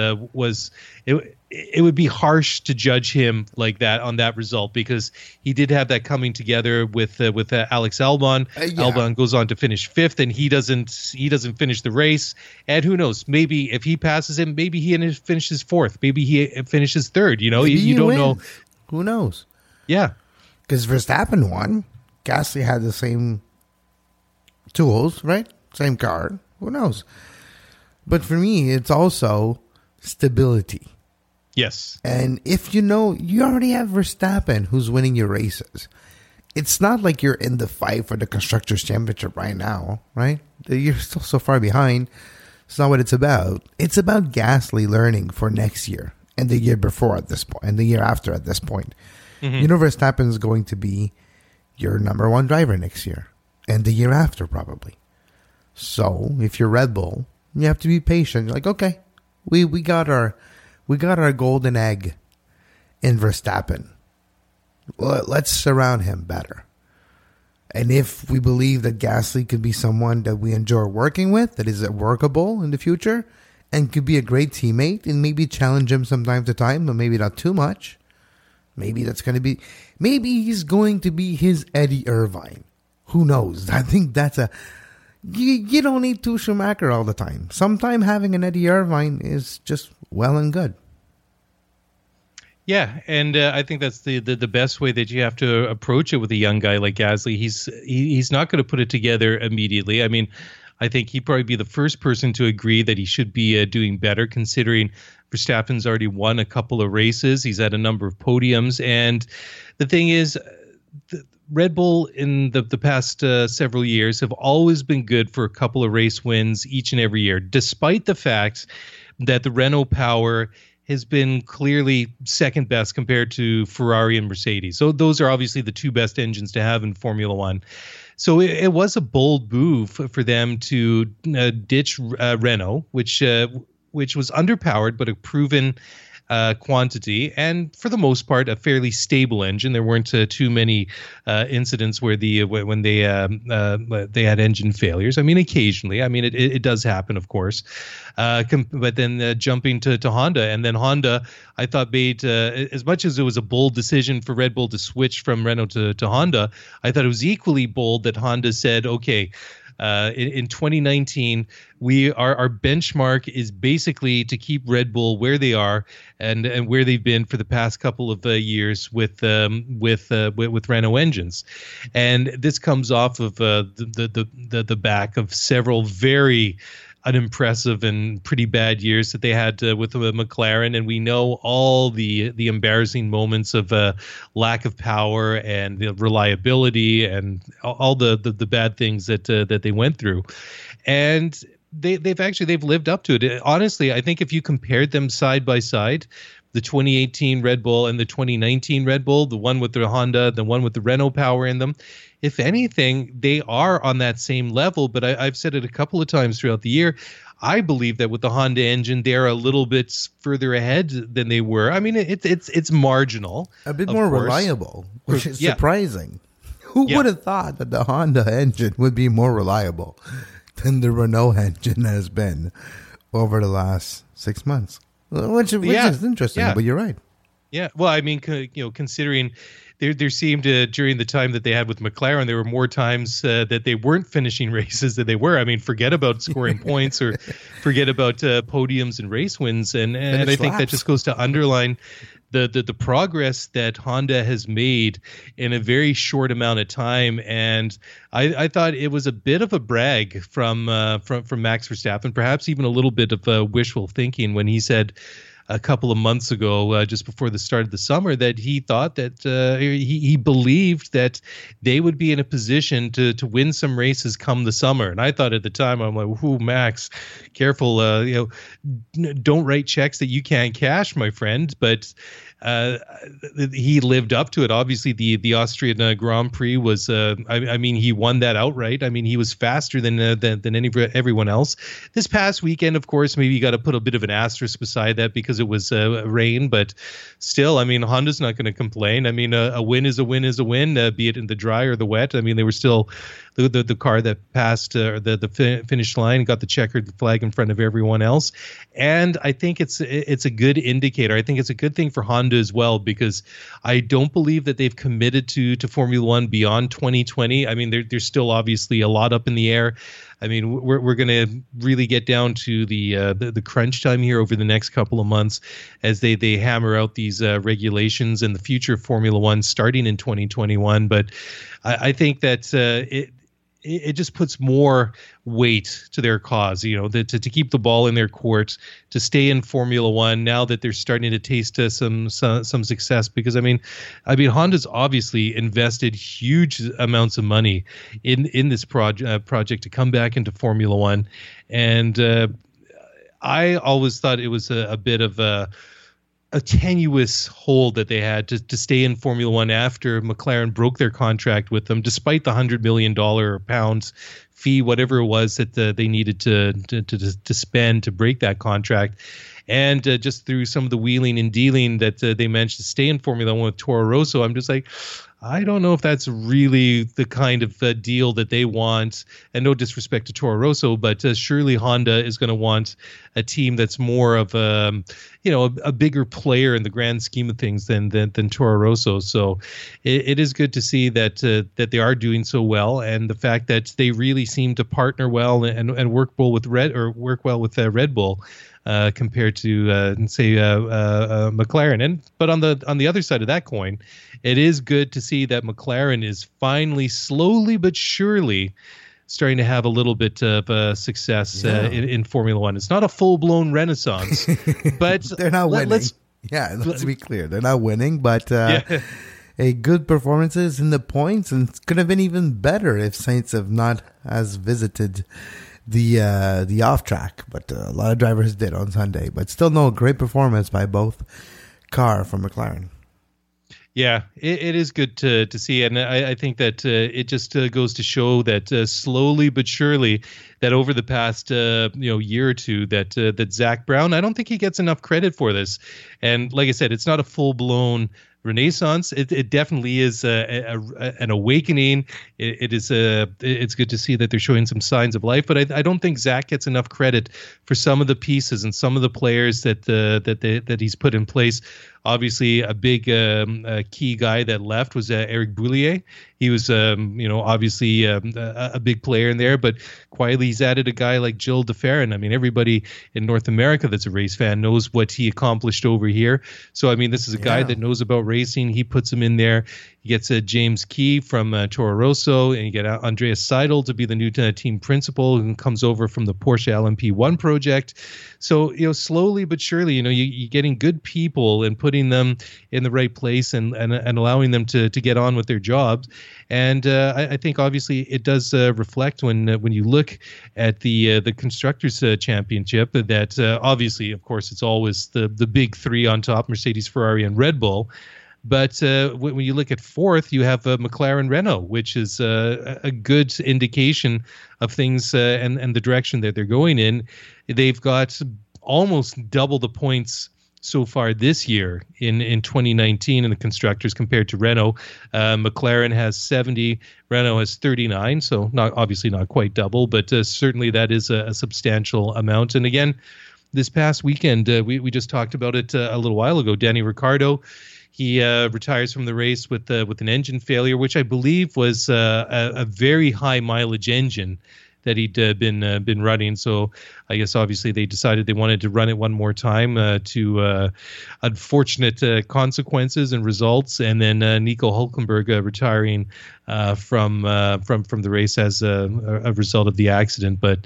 it would be harsh to judge him like that on that result, because he did have that coming together with Alex Albon. Yeah. Albon goes on to finish 5th, and he doesn't finish the race. And who knows? Maybe if he passes him, maybe he finishes 4th. Maybe he finishes 3rd. You don't know. Who knows? Yeah, because Verstappen won. Gasly had the same tools, right? Same car. Who knows? But for me, it's also stability. Yes. And if you already have Verstappen who's winning your races. It's not like you're in the fight for the Constructors' Championship right now, right? You're still so far behind. It's not what it's about. It's about Gasly learning for next year and the year before at this point and the year after at this point. Mm-hmm. Verstappen is going to be your number 1 driver next year and the year after probably. So if you're Red Bull, you have to be patient. You're like, okay, we got our golden egg, in Verstappen. Let's surround him better. And if we believe that Gasly could be someone that we enjoy working with, that is workable in the future, and could be a great teammate, and maybe challenge him from time to time, but maybe not too much. Maybe he's going to be his Eddie Irvine. Who knows? I think that's you don't need two Schumacher all the time. Sometimes having an Eddie Irvine is just well and good. Yeah, and I think that's the best way that you have to approach it with a young guy like Gasly. He's not going to put it together immediately. I mean, I think he'd probably be the first person to agree that he should be doing better, considering Verstappen's already won a couple of races. He's had a number of podiums. And the thing is, Red Bull in the past several years have always been good for a couple of race wins each and every year, despite the fact that the Renault power has been clearly second best compared to Ferrari and Mercedes. So those are obviously the two best engines to have in Formula One. So it was a bold move for them to ditch Renault, which was underpowered but a proven quantity, and for the most part a fairly stable engine. There weren't too many incidents where when they had engine failures. I mean, occasionally. I mean, it does happen, of course. But then jumping to Honda, and then Honda, I thought made as much as it was a bold decision for Red Bull to switch from Renault to Honda, I thought it was equally bold that Honda said, okay, in 2019, our benchmark is basically to keep Red Bull where they are and where they've been for the past couple of years with Renault engines, and this comes off of the back of several very unimpressive and pretty bad years that they had with McLaren, and we know all the embarrassing moments of lack of power and reliability and all the bad things that they went through, and they've lived up to it. Honestly, I think if you compared them side by side, the 2018 Red Bull and the 2019 Red Bull, the one with the Honda, the one with the Renault power in them, if anything, they are on that same level. But I've said it a couple of times throughout the year. I believe that with the Honda engine, they're a little bit further ahead than they were. I mean, it's marginal. A bit more reliable, which is surprising. Who would have thought that the Honda engine would be more reliable than the Renault engine has been over the last 6 months? Which is interesting, but you're right. Yeah, well, I mean, considering there seemed to, during the time that they had with McLaren, there were more times that they weren't finishing races than they were. I mean, forget about scoring points or forget about podiums and race wins, and I think that just goes to underline the progress that Honda has made in a very short amount of time. And I thought it was a bit of a brag from Max Verstappen, perhaps even a little bit of wishful thinking when he said a couple of months ago, just before the start of the summer, that he thought that he believed that they would be in a position to win some races come the summer. And I thought at the time, I'm like, "Ooh, Max, careful! Don't write checks that you can't cash, my friend." But he lived up to it. Obviously, the Austrian Grand Prix was. I mean, he won that outright. I mean, he was faster than everyone else. This past weekend, of course, maybe you got to put a bit of an asterisk beside that because it was rain. But still, I mean, Honda's not going to complain. I mean, a win is a win is a win, be it in the dry or the wet. I mean, they were still the car that passed the finish line, got the checkered flag in front of everyone else. And I think it's a good indicator. I think it's a good thing for Honda as well, because I don't believe that they've committed to Formula One beyond 2020. I mean, there's still obviously a lot up in the air. I mean, we're going to really get down to the crunch time here over the next couple of months as they hammer out these regulations and the future of Formula One starting in 2021. But I think that it just puts more weight to their cause, to keep the ball in their court, to stay in Formula One now that they're starting to taste some success. Because I mean, Honda's obviously invested huge amounts of money in this project to come back into Formula One, and I always thought it was a bit of a tenuous hold that they had to stay in Formula One after McLaren broke their contract with them, despite the $100 million or pounds fee, whatever it was that they needed to spend to break that contract. and just through some of the wheeling and dealing that they managed to stay in Formula One with Toro Rosso, I'm just like, I don't know if that's really the kind of deal that they want. And no disrespect to Toro Rosso, but surely Honda is going to want a team that's more of a bigger player in the grand scheme of things than Toro Rosso. So it is good to see that they are doing so well, and the fact that they really seem to partner well and work well with Red Bull. Compared to say McLaren, but on the other side of that coin, it is good to see that McLaren is finally, slowly but surely, starting to have a little bit of success in Formula One. It's not a full blown renaissance, but they're not winning. Let's be clear, they're not winning, but a good performances in the points, and it could have been even better if Saints have not as visited the off track, but a lot of drivers did on Sunday. But still, no, great performance by both car from McLaren. Yeah, it is good to see, and I think that it just goes to show that slowly but surely, that over the past year or two, that Zach Brown, I don't think he gets enough credit for this. And like I said, it's not a full blown renaissance. It definitely is an awakening. It's good to see that they're showing some signs of life, but I don't think Zach gets enough credit for some of the pieces and some of the players that he's put in place. Obviously, a big key guy that left was Eric Boulier. He was, obviously a big player in there, but quietly he's added a guy like Gilles de Ferran. I mean, everybody in North America that's a race fan knows what he accomplished over here. So, I mean, this is a guy that knows about racing. He puts him in there. He gets James Key from Toro Rosso, and you get Andreas Seidel to be the new team principal, who comes over from the Porsche LMP1 project. So, slowly but surely, you're getting good people and putting them in the right place and allowing them to get on with their jobs. And I think obviously it does reflect when you look at the Constructors' Championship that obviously, of course, it's always the big three on top, Mercedes, Ferrari, and Red Bull. But when you look at fourth, you have McLaren Renault, which is a good indication of things and the direction that they're going in. They've got almost double the points so far this year in 2019 in the constructors compared to Renault. McLaren has 70, Renault has 39, so obviously not quite double, but certainly that is a substantial amount. And again, this past weekend, we just talked about it a little while ago. Danny Ricciardo, he retires from the race with an engine failure, which I believe was a very high mileage engine that he'd been running. So I guess obviously they decided they wanted to run it one more time to unfortunate consequences and results. And then Nico Hülkenberg retiring from the race as a result of the accident. But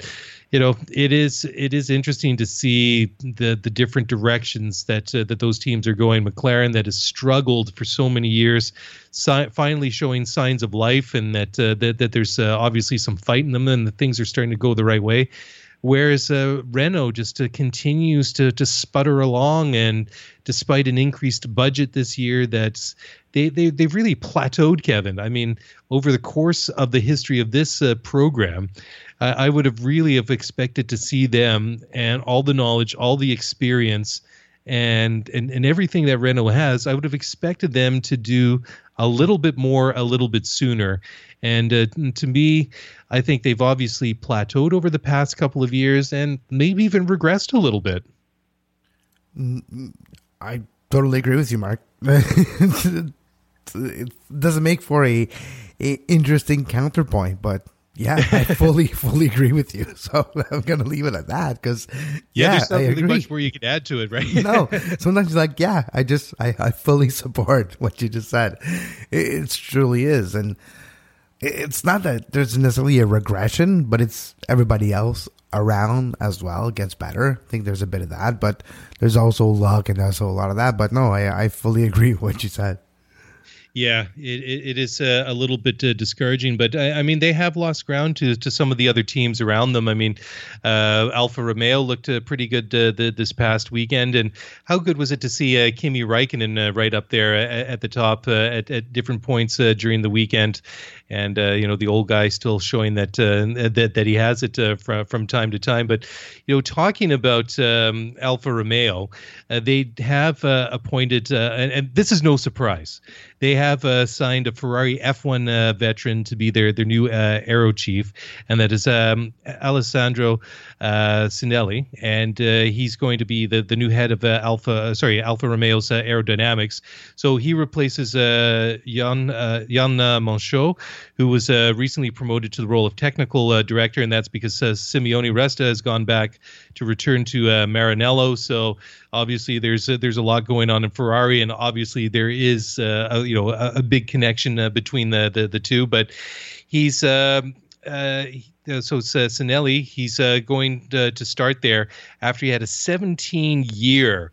it is interesting to see the different directions that those teams are going. McLaren, that has struggled for so many years, finally showing signs of life, and that there's obviously some fight in them, and the things are starting to go the right way. Whereas Renault just continues to sputter along, and despite an increased budget this year, that they've really plateaued, Kevin. I mean, over the course of the history of this program, I would have really expected to see them and all the knowledge, all the experience, and everything that Renault has. I would have expected them to do a little bit more, a little bit sooner. And to me, I think they've obviously plateaued over the past couple of years and maybe even regressed a little bit. I totally agree with you, Mark. It doesn't make for a interesting counterpoint, but yeah, I fully agree with you. So I'm going to leave it at that because there's not really much more you can add to it, right? No, sometimes you're like, I fully support what you just said. It truly is. And it's not that there's necessarily a regression, but it's everybody else around as well gets better. I think there's a bit of that, but there's also luck and also a lot of that. But no, I fully agree with what you said. Yeah, it is a little bit discouraging, but I mean, they have lost ground to some of the other teams around them. I mean, Alfa Romeo looked pretty good this past weekend, and how good was it to see Kimi Räikkönen right up there at the top at different points during the weekend, and the old guy still showing that that he has it from time to time. But talking about Alfa Romeo, they have appointed, and this is no surprise. They have signed a Ferrari F1 veteran to be their new aero chief, and that is Alessandro Sinelli, and he's going to be the new head of Alfa Romeo's aerodynamics. So he replaces Jan Monchot, who was recently promoted to the role of technical director, and that's because Simeone Resta has gone back to return to Maranello. So obviously there's a lot going on in Ferrari, and obviously there is a big connection between the two. But he's so it's Sinelli. He's going to start there after he had a 17-year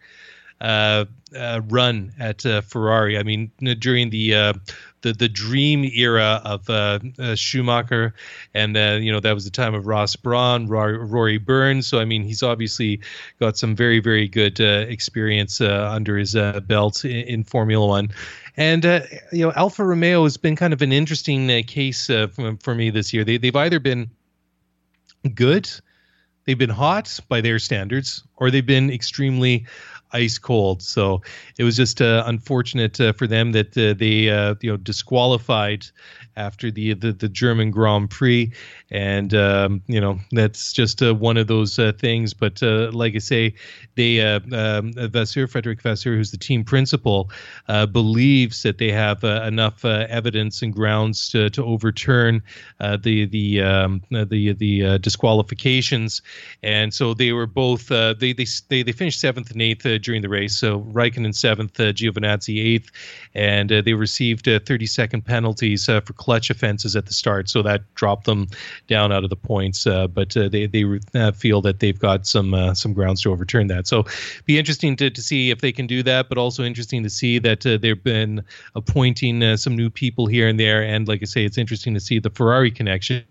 run at Ferrari. I mean, during the dream era of Schumacher, and that was the time of Ross Brawn, Rory Burns. So I mean, he's obviously got some very, very good experience under his belt in Formula One. And Alfa Romeo has been kind of an interesting case for me this year. They've either been good, they've been hot by their standards, or they've been extremely ice cold. So it was just unfortunate for them that they disqualified after the German Grand Prix, and that's just one of those things. But like I say, they Frederick Vasseur, who's the team principal, believes that they have enough evidence and grounds to overturn the disqualifications, and so they were both they finished 7th and 8th during the race. So Räikkönen 7th, Giovinazzi 8th, and they received 30-second penalties for clutch offenses at the start, so that dropped them down out of the points. But they feel that they've got some grounds to overturn that. So be interesting to see if they can do that, but also interesting to see that they've been appointing some new people here and there. And like I say, it's interesting to see the Ferrari connection.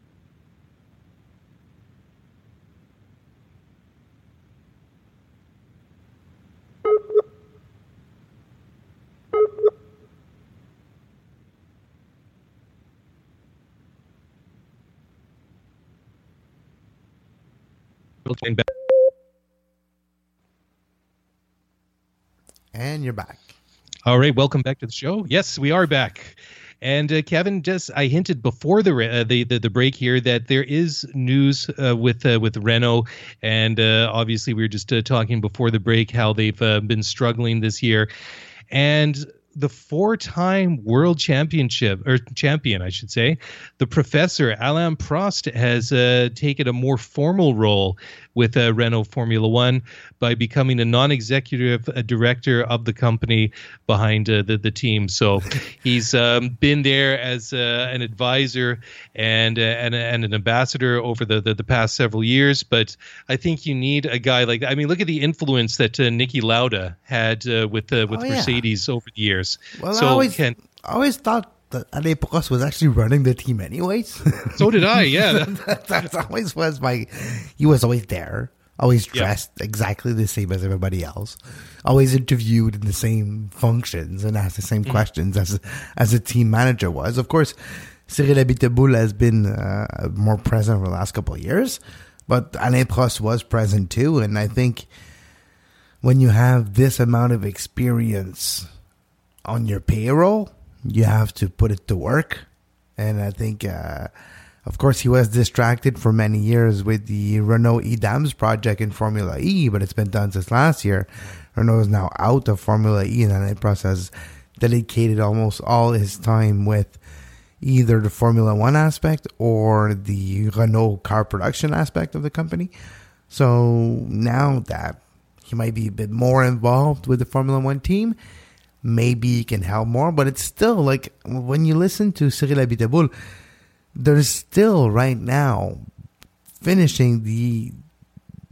And you're back. All right, welcome back to the show. Yes, we are back. And Kevin, I hinted before the break here that there is news with Renault, and obviously we were just talking before the break how they've been struggling this year, and the 4-time world champion, I should say, the professor Alain Prost has taken a more formal role with Renault Formula One by becoming a non-executive director of the company behind the team. So he's been there as an advisor and an ambassador over the past several years. But I think you need a guy like that. I mean, look at the influence that Niki Lauda had with Mercedes over the years. Well, so I always thought that Alain Prost was actually running the team anyways. So did I, yeah. That always was he was always there, always dressed exactly the same as everybody else, always interviewed in the same functions and asked the same questions as a team manager was. Of course, Cyril Abiteboul has been more present over the last couple of years, but Alain Prost was present too. And I think when you have this amount of experience on your payroll, you have to put it to work. And I think, of course, he was distracted for many years with the Renault EDAMS project in Formula E, but it's been done since last year. Renault is now out of Formula E, and Alain Prost has dedicated almost all his time with either the Formula One aspect or the Renault car production aspect of the company. So now that he might be a bit more involved with the Formula One team, maybe he can help more, but it's still like when you listen to Cyril Abiteboul, there's still right now finishing the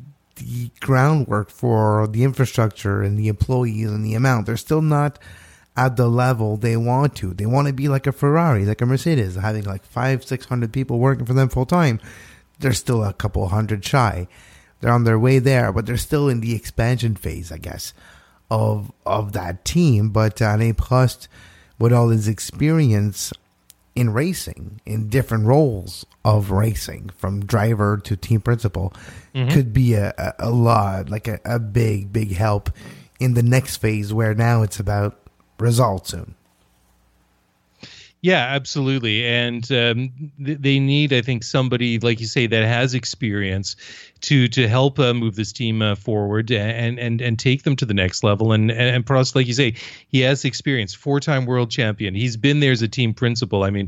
groundwork for the infrastructure and the employees and the amount. They're still not at the level they want to. They want to be like a Ferrari, like a Mercedes, having like 500-600 people working for them full time. They're still a couple hundred shy. They're on their way there, but they're still in the expansion phase, I guess, of that team. But Alain Prost, with all his experience in racing, in different roles of racing, from driver to team principal, could be a lot, like a big help in the next phase, where now it's about results soon. Yeah, absolutely. And they need, I think, somebody, like you say, that has experience to help move this team forward and take them to the next level. And Prost, like you say, he has experience, 4-time world champion. He's been there as a team principal. I mean,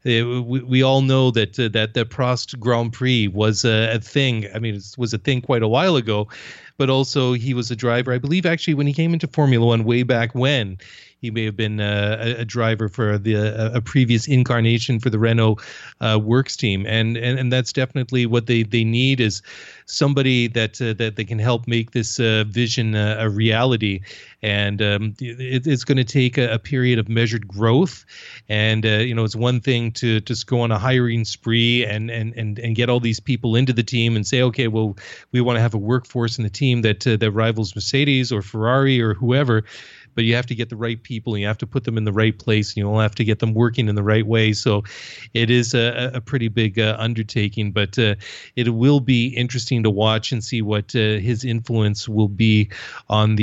we all know that that Prost Grand Prix was a thing. I mean, it was a thing quite a while ago, but also he was a driver, I believe, actually, when he came into Formula One way back when. He may have been a driver for a previous incarnation for the Renault Works team, and that's definitely what they need, is somebody that they can help make this vision a reality. And it's going to take a period of measured growth. And it's one thing to just go on a hiring spree and get all these people into the team and say, okay, well, we want to have a workforce in the team that rivals Mercedes or Ferrari or whoever. But you have to get the right people, and you have to put them in the right place, and you'll have to get them working in the right way. So it is a pretty big undertaking, but it will be interesting to watch and see what his influence will be on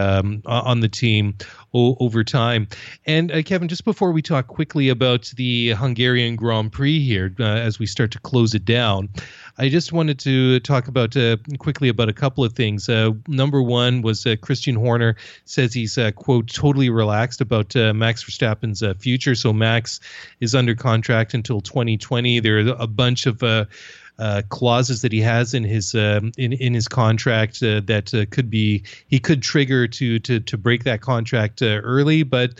the team over time. And Kevin, just before we talk quickly about the Hungarian Grand Prix here, as we start to close it down, I just wanted to talk about quickly about a couple of things. Number one was Christian Horner says he's, quote, totally relaxed about Max Verstappen's future. So Max is under contract until 2020. There are a bunch of clauses that he has in his contract that he could trigger to break that contract early. But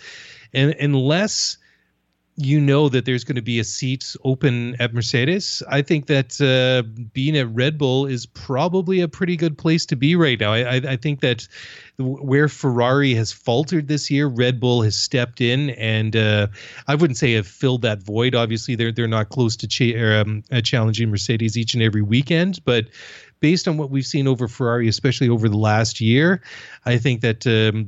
unless you know that there's going to be a seat open at Mercedes, I think that being at Red Bull is probably a pretty good place to be right now. I think that where Ferrari has faltered this year, Red Bull has stepped in, and I wouldn't say have filled that void. Obviously, they're not close to challenging Mercedes each and every weekend, but based on what we've seen over Ferrari, especially over the last year, I think that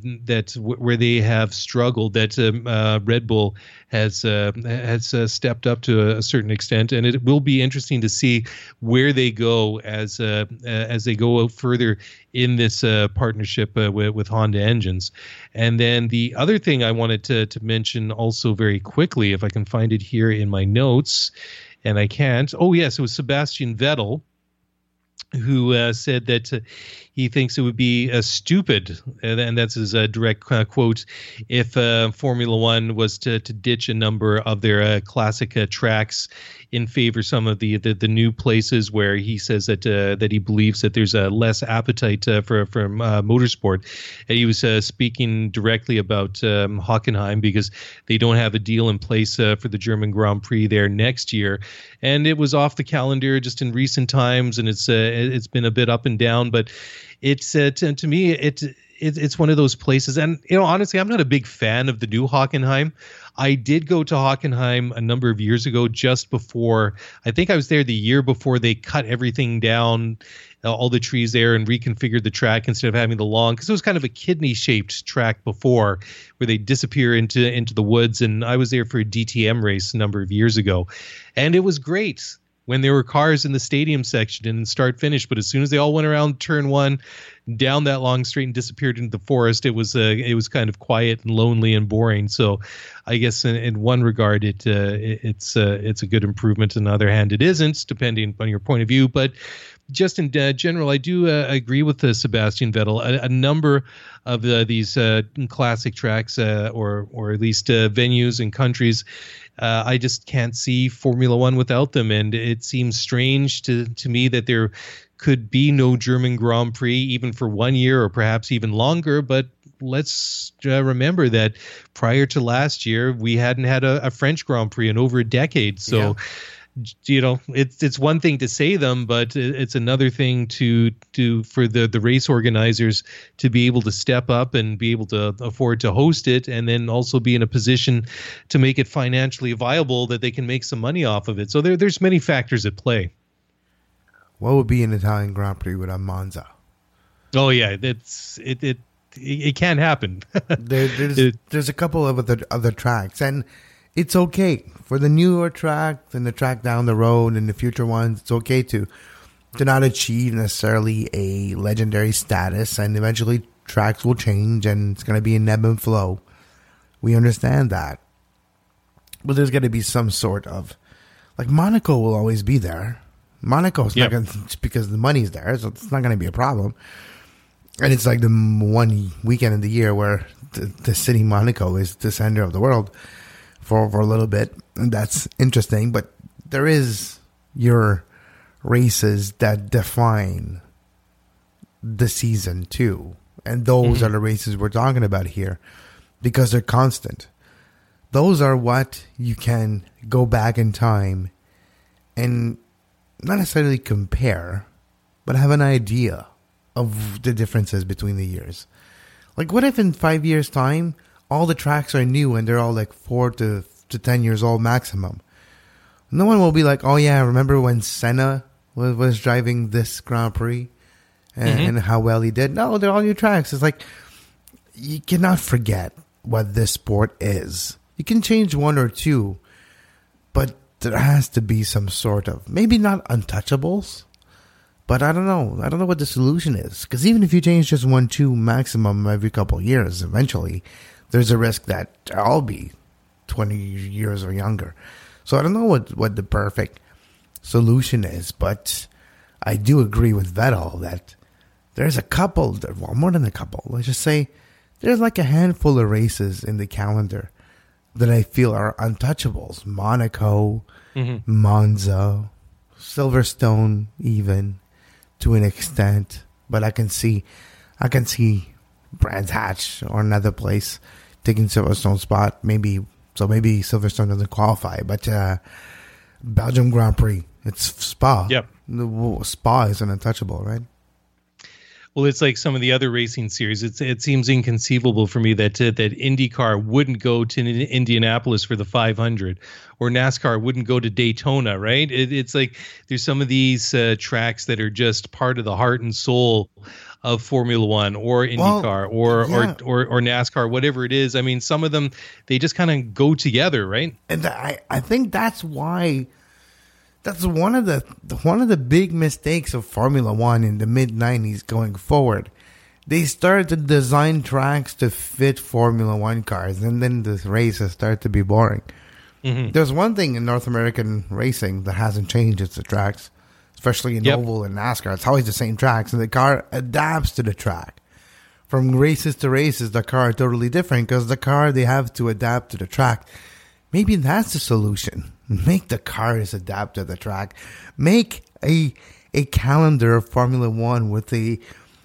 where they have struggled, that Red Bull has stepped up to a certain extent, and it will be interesting to see where they go as they go out further in this partnership with Honda engines. And then the other thing I wanted to mention also very quickly, if I can find it here in my notes, and I can't. Oh yes, it was Sebastian Vettel, who said that he thinks it would be stupid, and that's his direct quote, if Formula One was to ditch a number of their classic tracks in favor of some of the new places where he says that he believes that there's a less appetite for motorsport. And he was speaking directly about Hockenheim, because they don't have a deal in place for the German Grand Prix there next year, and it was off the calendar just in recent times, and it's been a bit up and down, but it's to me it's one of those places. And honestly, I'm not a big fan of the new Hockenheim. I did go to Hockenheim a number of years ago, just before, I think I was there the year before they cut everything down, all the trees there, and reconfigured the track instead of having the long, because it was kind of a kidney-shaped track before, where they disappear into the woods. And I was there for a DTM race a number of years ago, and it was great when there were cars in the stadium section and start finish. But as soon as they all went around turn one, down that long straight, and disappeared into the forest, it was kind of quiet and lonely and boring. So I guess in one regard it's a good improvement. On the other hand, it isn't, depending on your point of view. But just in general, I do agree with Sebastian Vettel. A number of these classic tracks, or at least venues and countries, I just can't see Formula One without them. And it seems strange to me that there could be no German Grand Prix even for 1 year, or perhaps even longer. But let's remember that prior to last year, we hadn't had a French Grand Prix in over a decade. So it's one thing to say them, but it's another thing to for the race organizers to be able to step up and be able to afford to host it, and then also be in a position to make it financially viable that they can make some money off of it. So there's many factors at play. What would be an Italian Grand Prix without Monza? Oh yeah, it can happen. There's a couple of other tracks, and it's okay for the newer track and the track down the road and the future ones. It's okay to not achieve necessarily a legendary status, and eventually tracks will change and it's going to be an ebb and flow. We understand that, but there's going to be some sort of, like, Monaco will always be there. Monaco's not going to, because the money's there, so it's not going to be a problem. And it's like the one weekend in the year where the city Monaco is the center of the world for a little bit. And that's interesting. But there is your races that define the season too. And those are the races we're talking about here because they're constant. Those are what you can go back in time and not necessarily compare, but have an idea of the differences between the years. Like, what if in 5 years' time, all the tracks are new and they're all like 4 to 10 years old maximum? No one will be like, oh yeah, remember when Senna was driving this Grand Prix and how well he did? No, they're all new tracks. It's like, you cannot forget what this sport is. You can change one or two, but there has to be some sort of, maybe not untouchables, but I don't know. I don't know what the solution is. Because even if you change just 1-2 maximum every couple of years, eventually there's a risk that I'll be 20 years or younger. So I don't know what the perfect solution is, but I do agree with Vettel that there's a couple, well, more than a couple. Let's just say there's like a handful of races in the calendar that I feel are untouchables. Monaco, Monza, Silverstone, even to an extent. But I can see Brands Hatch or another place taking Silverstone's spot. Maybe Silverstone doesn't qualify. But Belgium Grand Prix, it's Spa. Yep. Spa is an untouchable, right? Well, it's like some of the other racing series. It seems inconceivable for me that IndyCar wouldn't go to Indianapolis for the 500, or NASCAR wouldn't go to Daytona, right? It's like there's some of these tracks that are just part of the heart and soul of Formula One or IndyCar or NASCAR, whatever it is. I mean, some of them, they just kind of go together, right? And I think that's why. That's one of the big mistakes of Formula One in the mid-90s going forward. They started to design tracks to fit Formula One cars, and then the races start to be boring. There's one thing in North American racing that hasn't changed. It's the tracks, especially in oval and NASCAR. It's always the same tracks, and the car adapts to the track. From races to races, the car is totally different because the car, they have to adapt to the track. Maybe that's the solution. Make the cars adapt to the track. Make a calendar of Formula One with a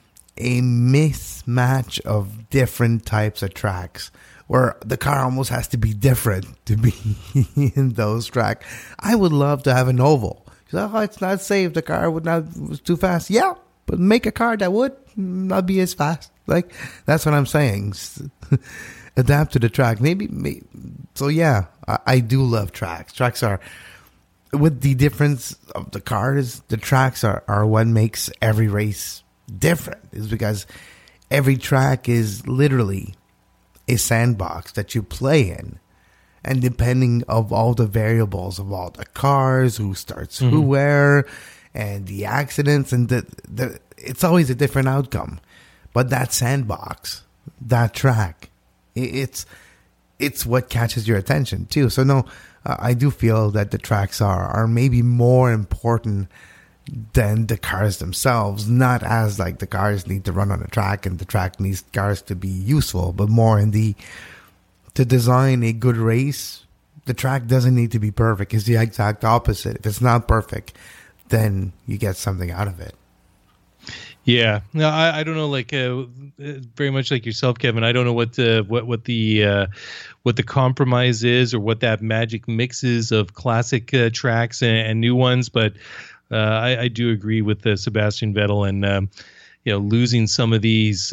mismatch of different types of tracks, where the car almost has to be different to be in those tracks. I would love to have an oval. Oh, it's not safe. The car was too fast. Yeah, but make a car that would not be as fast. Like, that's what I'm saying. Adapt to the track. Maybe. So yeah, I do love tracks. Tracks are, with the difference of the cars, the tracks are what makes every race different. Is because every track is literally a sandbox that you play in, and depending of all the variables of all the cars, who starts who where, and the accidents, and it's always a different outcome. But that sandbox, that track, it's what catches your attention too. So no, I do feel that the tracks are maybe more important than the cars themselves. Not as like the cars need to run on a track and the track needs cars to be useful, but more in to design a good race. The track doesn't need to be perfect. It's the exact opposite. If it's not perfect, then you get something out of it. Yeah, no, I don't know. Like very much like yourself, Kevin. I don't know what the compromise is or what that magic mix is of classic tracks and new ones. But I do agree with Sebastian Vettel and losing some of these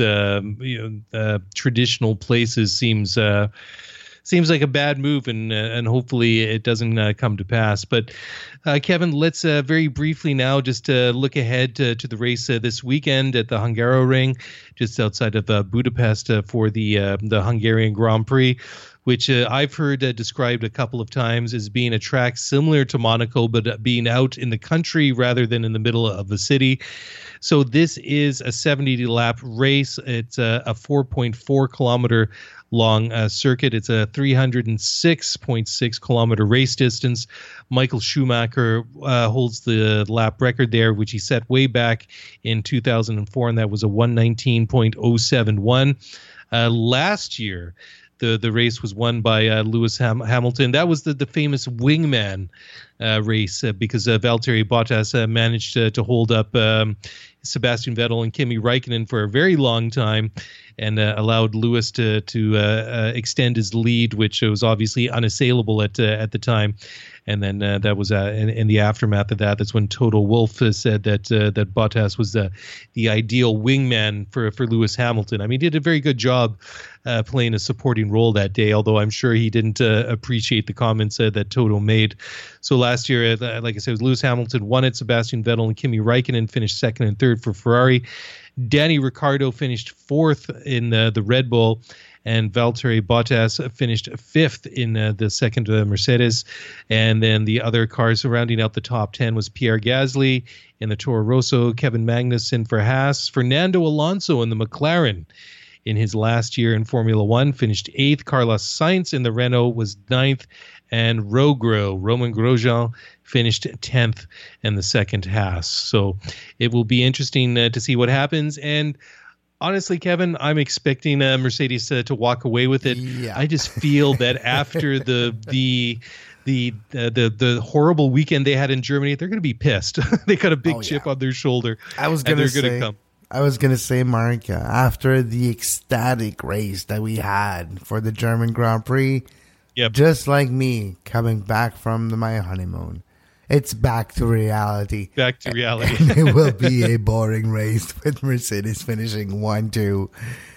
traditional places seems like a bad move, and hopefully it doesn't come to pass. But Kevin, let's very briefly now just look ahead to the race this weekend at the Hungaroring, just outside of Budapest for the Hungarian Grand Prix, which I've heard described a couple of times as being a track similar to Monaco, but being out in the country rather than in the middle of the city. So this is a 70-lap race. It's a 4.4 kilometer long circuit. It's a 306.6 kilometer race distance. Michael Schumacher holds the lap record there, which he set way back in 2004, and that was a 119.071. Last year, the race was won by Lewis Hamilton. That was the famous wingman race because Valtteri Bottas managed to hold up Sebastian Vettel and Kimi Räikkönen for a very long time, and allowed Lewis to extend his lead, which was obviously unassailable at the time. And then that was in the aftermath of that. That's when Toto Wolff said that Bottas was the ideal wingman for Lewis Hamilton. I mean, he did a very good job playing a supporting role that day, although I'm sure he didn't appreciate the comments that Toto made. So last year, like I said, it was Lewis Hamilton won it. Sebastian Vettel and Kimi Räikkönen finished second and third for Ferrari. Danny Ricciardo finished fourth in the Red Bull, and Valtteri Bottas finished fifth in the second Mercedes. And then the other cars rounding out the top 10 was Pierre Gasly in the Toro Rosso, Kevin Magnussen for Haas, Fernando Alonso in the McLaren in his last year in Formula One finished eighth. Carlos Sainz in the Renault was ninth, and Roman Grosjean finished 10th in the second Haas. So it will be interesting to see what happens. And honestly, Kevin, I'm expecting Mercedes to walk away with it. Yeah. I just feel that after the horrible weekend they had in Germany, they're going to be pissed. They got a big chip on their shoulder. I was going to say, Mark, after the ecstatic race that we had for the German Grand Prix, just like me coming back from my honeymoon, it's back to reality. Back to reality. And it will be a boring race with Mercedes finishing 1-2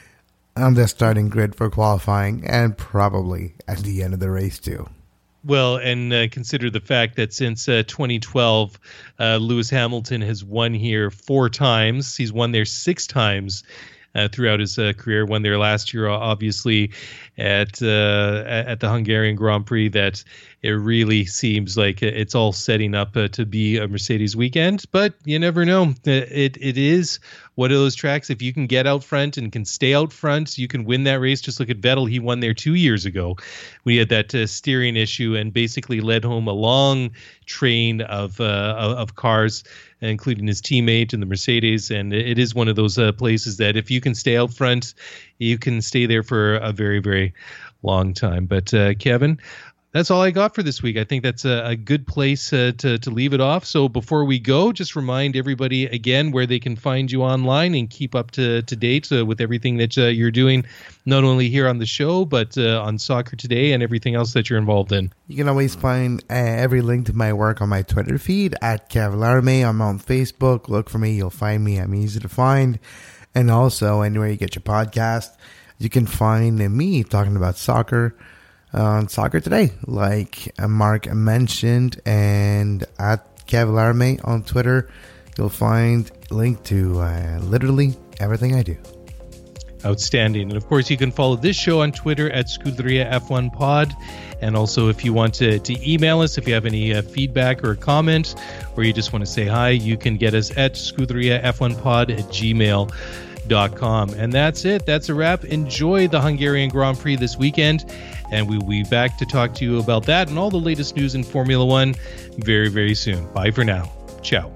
on the starting grid for qualifying and probably at the end of the race too. Well, and consider the fact that since 2012, Lewis Hamilton has won here 4 times. He's won there 6 times throughout his career. Won there last year, obviously, at the Hungarian Grand Prix. That it really seems like it's all setting up to be a Mercedes weekend. But you never know. It is one of those tracks. If you can get out front and can stay out front, you can win that race. Just look at Vettel. He won there 2 years ago. We had that steering issue and basically led home a long train of cars, including his teammate and the Mercedes. And it is one of those places that if you can stay out front, you can stay there for a very, very long time. But Kevin, that's all I got for this week. I think that's a good place to leave it off. So before we go, just remind everybody again where they can find you online and keep up to date with everything that you're doing, not only here on the show, but on Soccer Today and everything else that you're involved in. You can always find every link to my work on my Twitter feed at Cavalarme. I'm on Facebook. Look for me. You'll find me. I'm easy to find. And also anywhere you get your podcast, you can find me talking about soccer on Soccer Today, like Mark mentioned, and at Cavalarme on Twitter, you'll find a link to literally everything I do. Outstanding. And of course, you can follow this show on Twitter at Scuderia F1 Pod. And also, if you want to email us, if you have any feedback or comment, or you just want to say hi, you can get us at scuderiaf1pod@gmail.com. And that's it. That's a wrap. Enjoy the Hungarian Grand Prix this weekend. And we'll be back to talk to you about that and all the latest news in Formula One very, very soon. Bye for now. Ciao.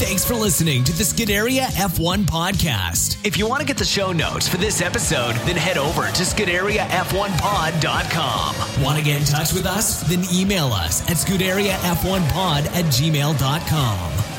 Thanks for listening to the Scuderia F1 podcast. If you want to get the show notes for this episode, then head over to ScuderiaF1pod.com. Want to get in touch with us? Then email us at ScuderiaF1pod@gmail.com.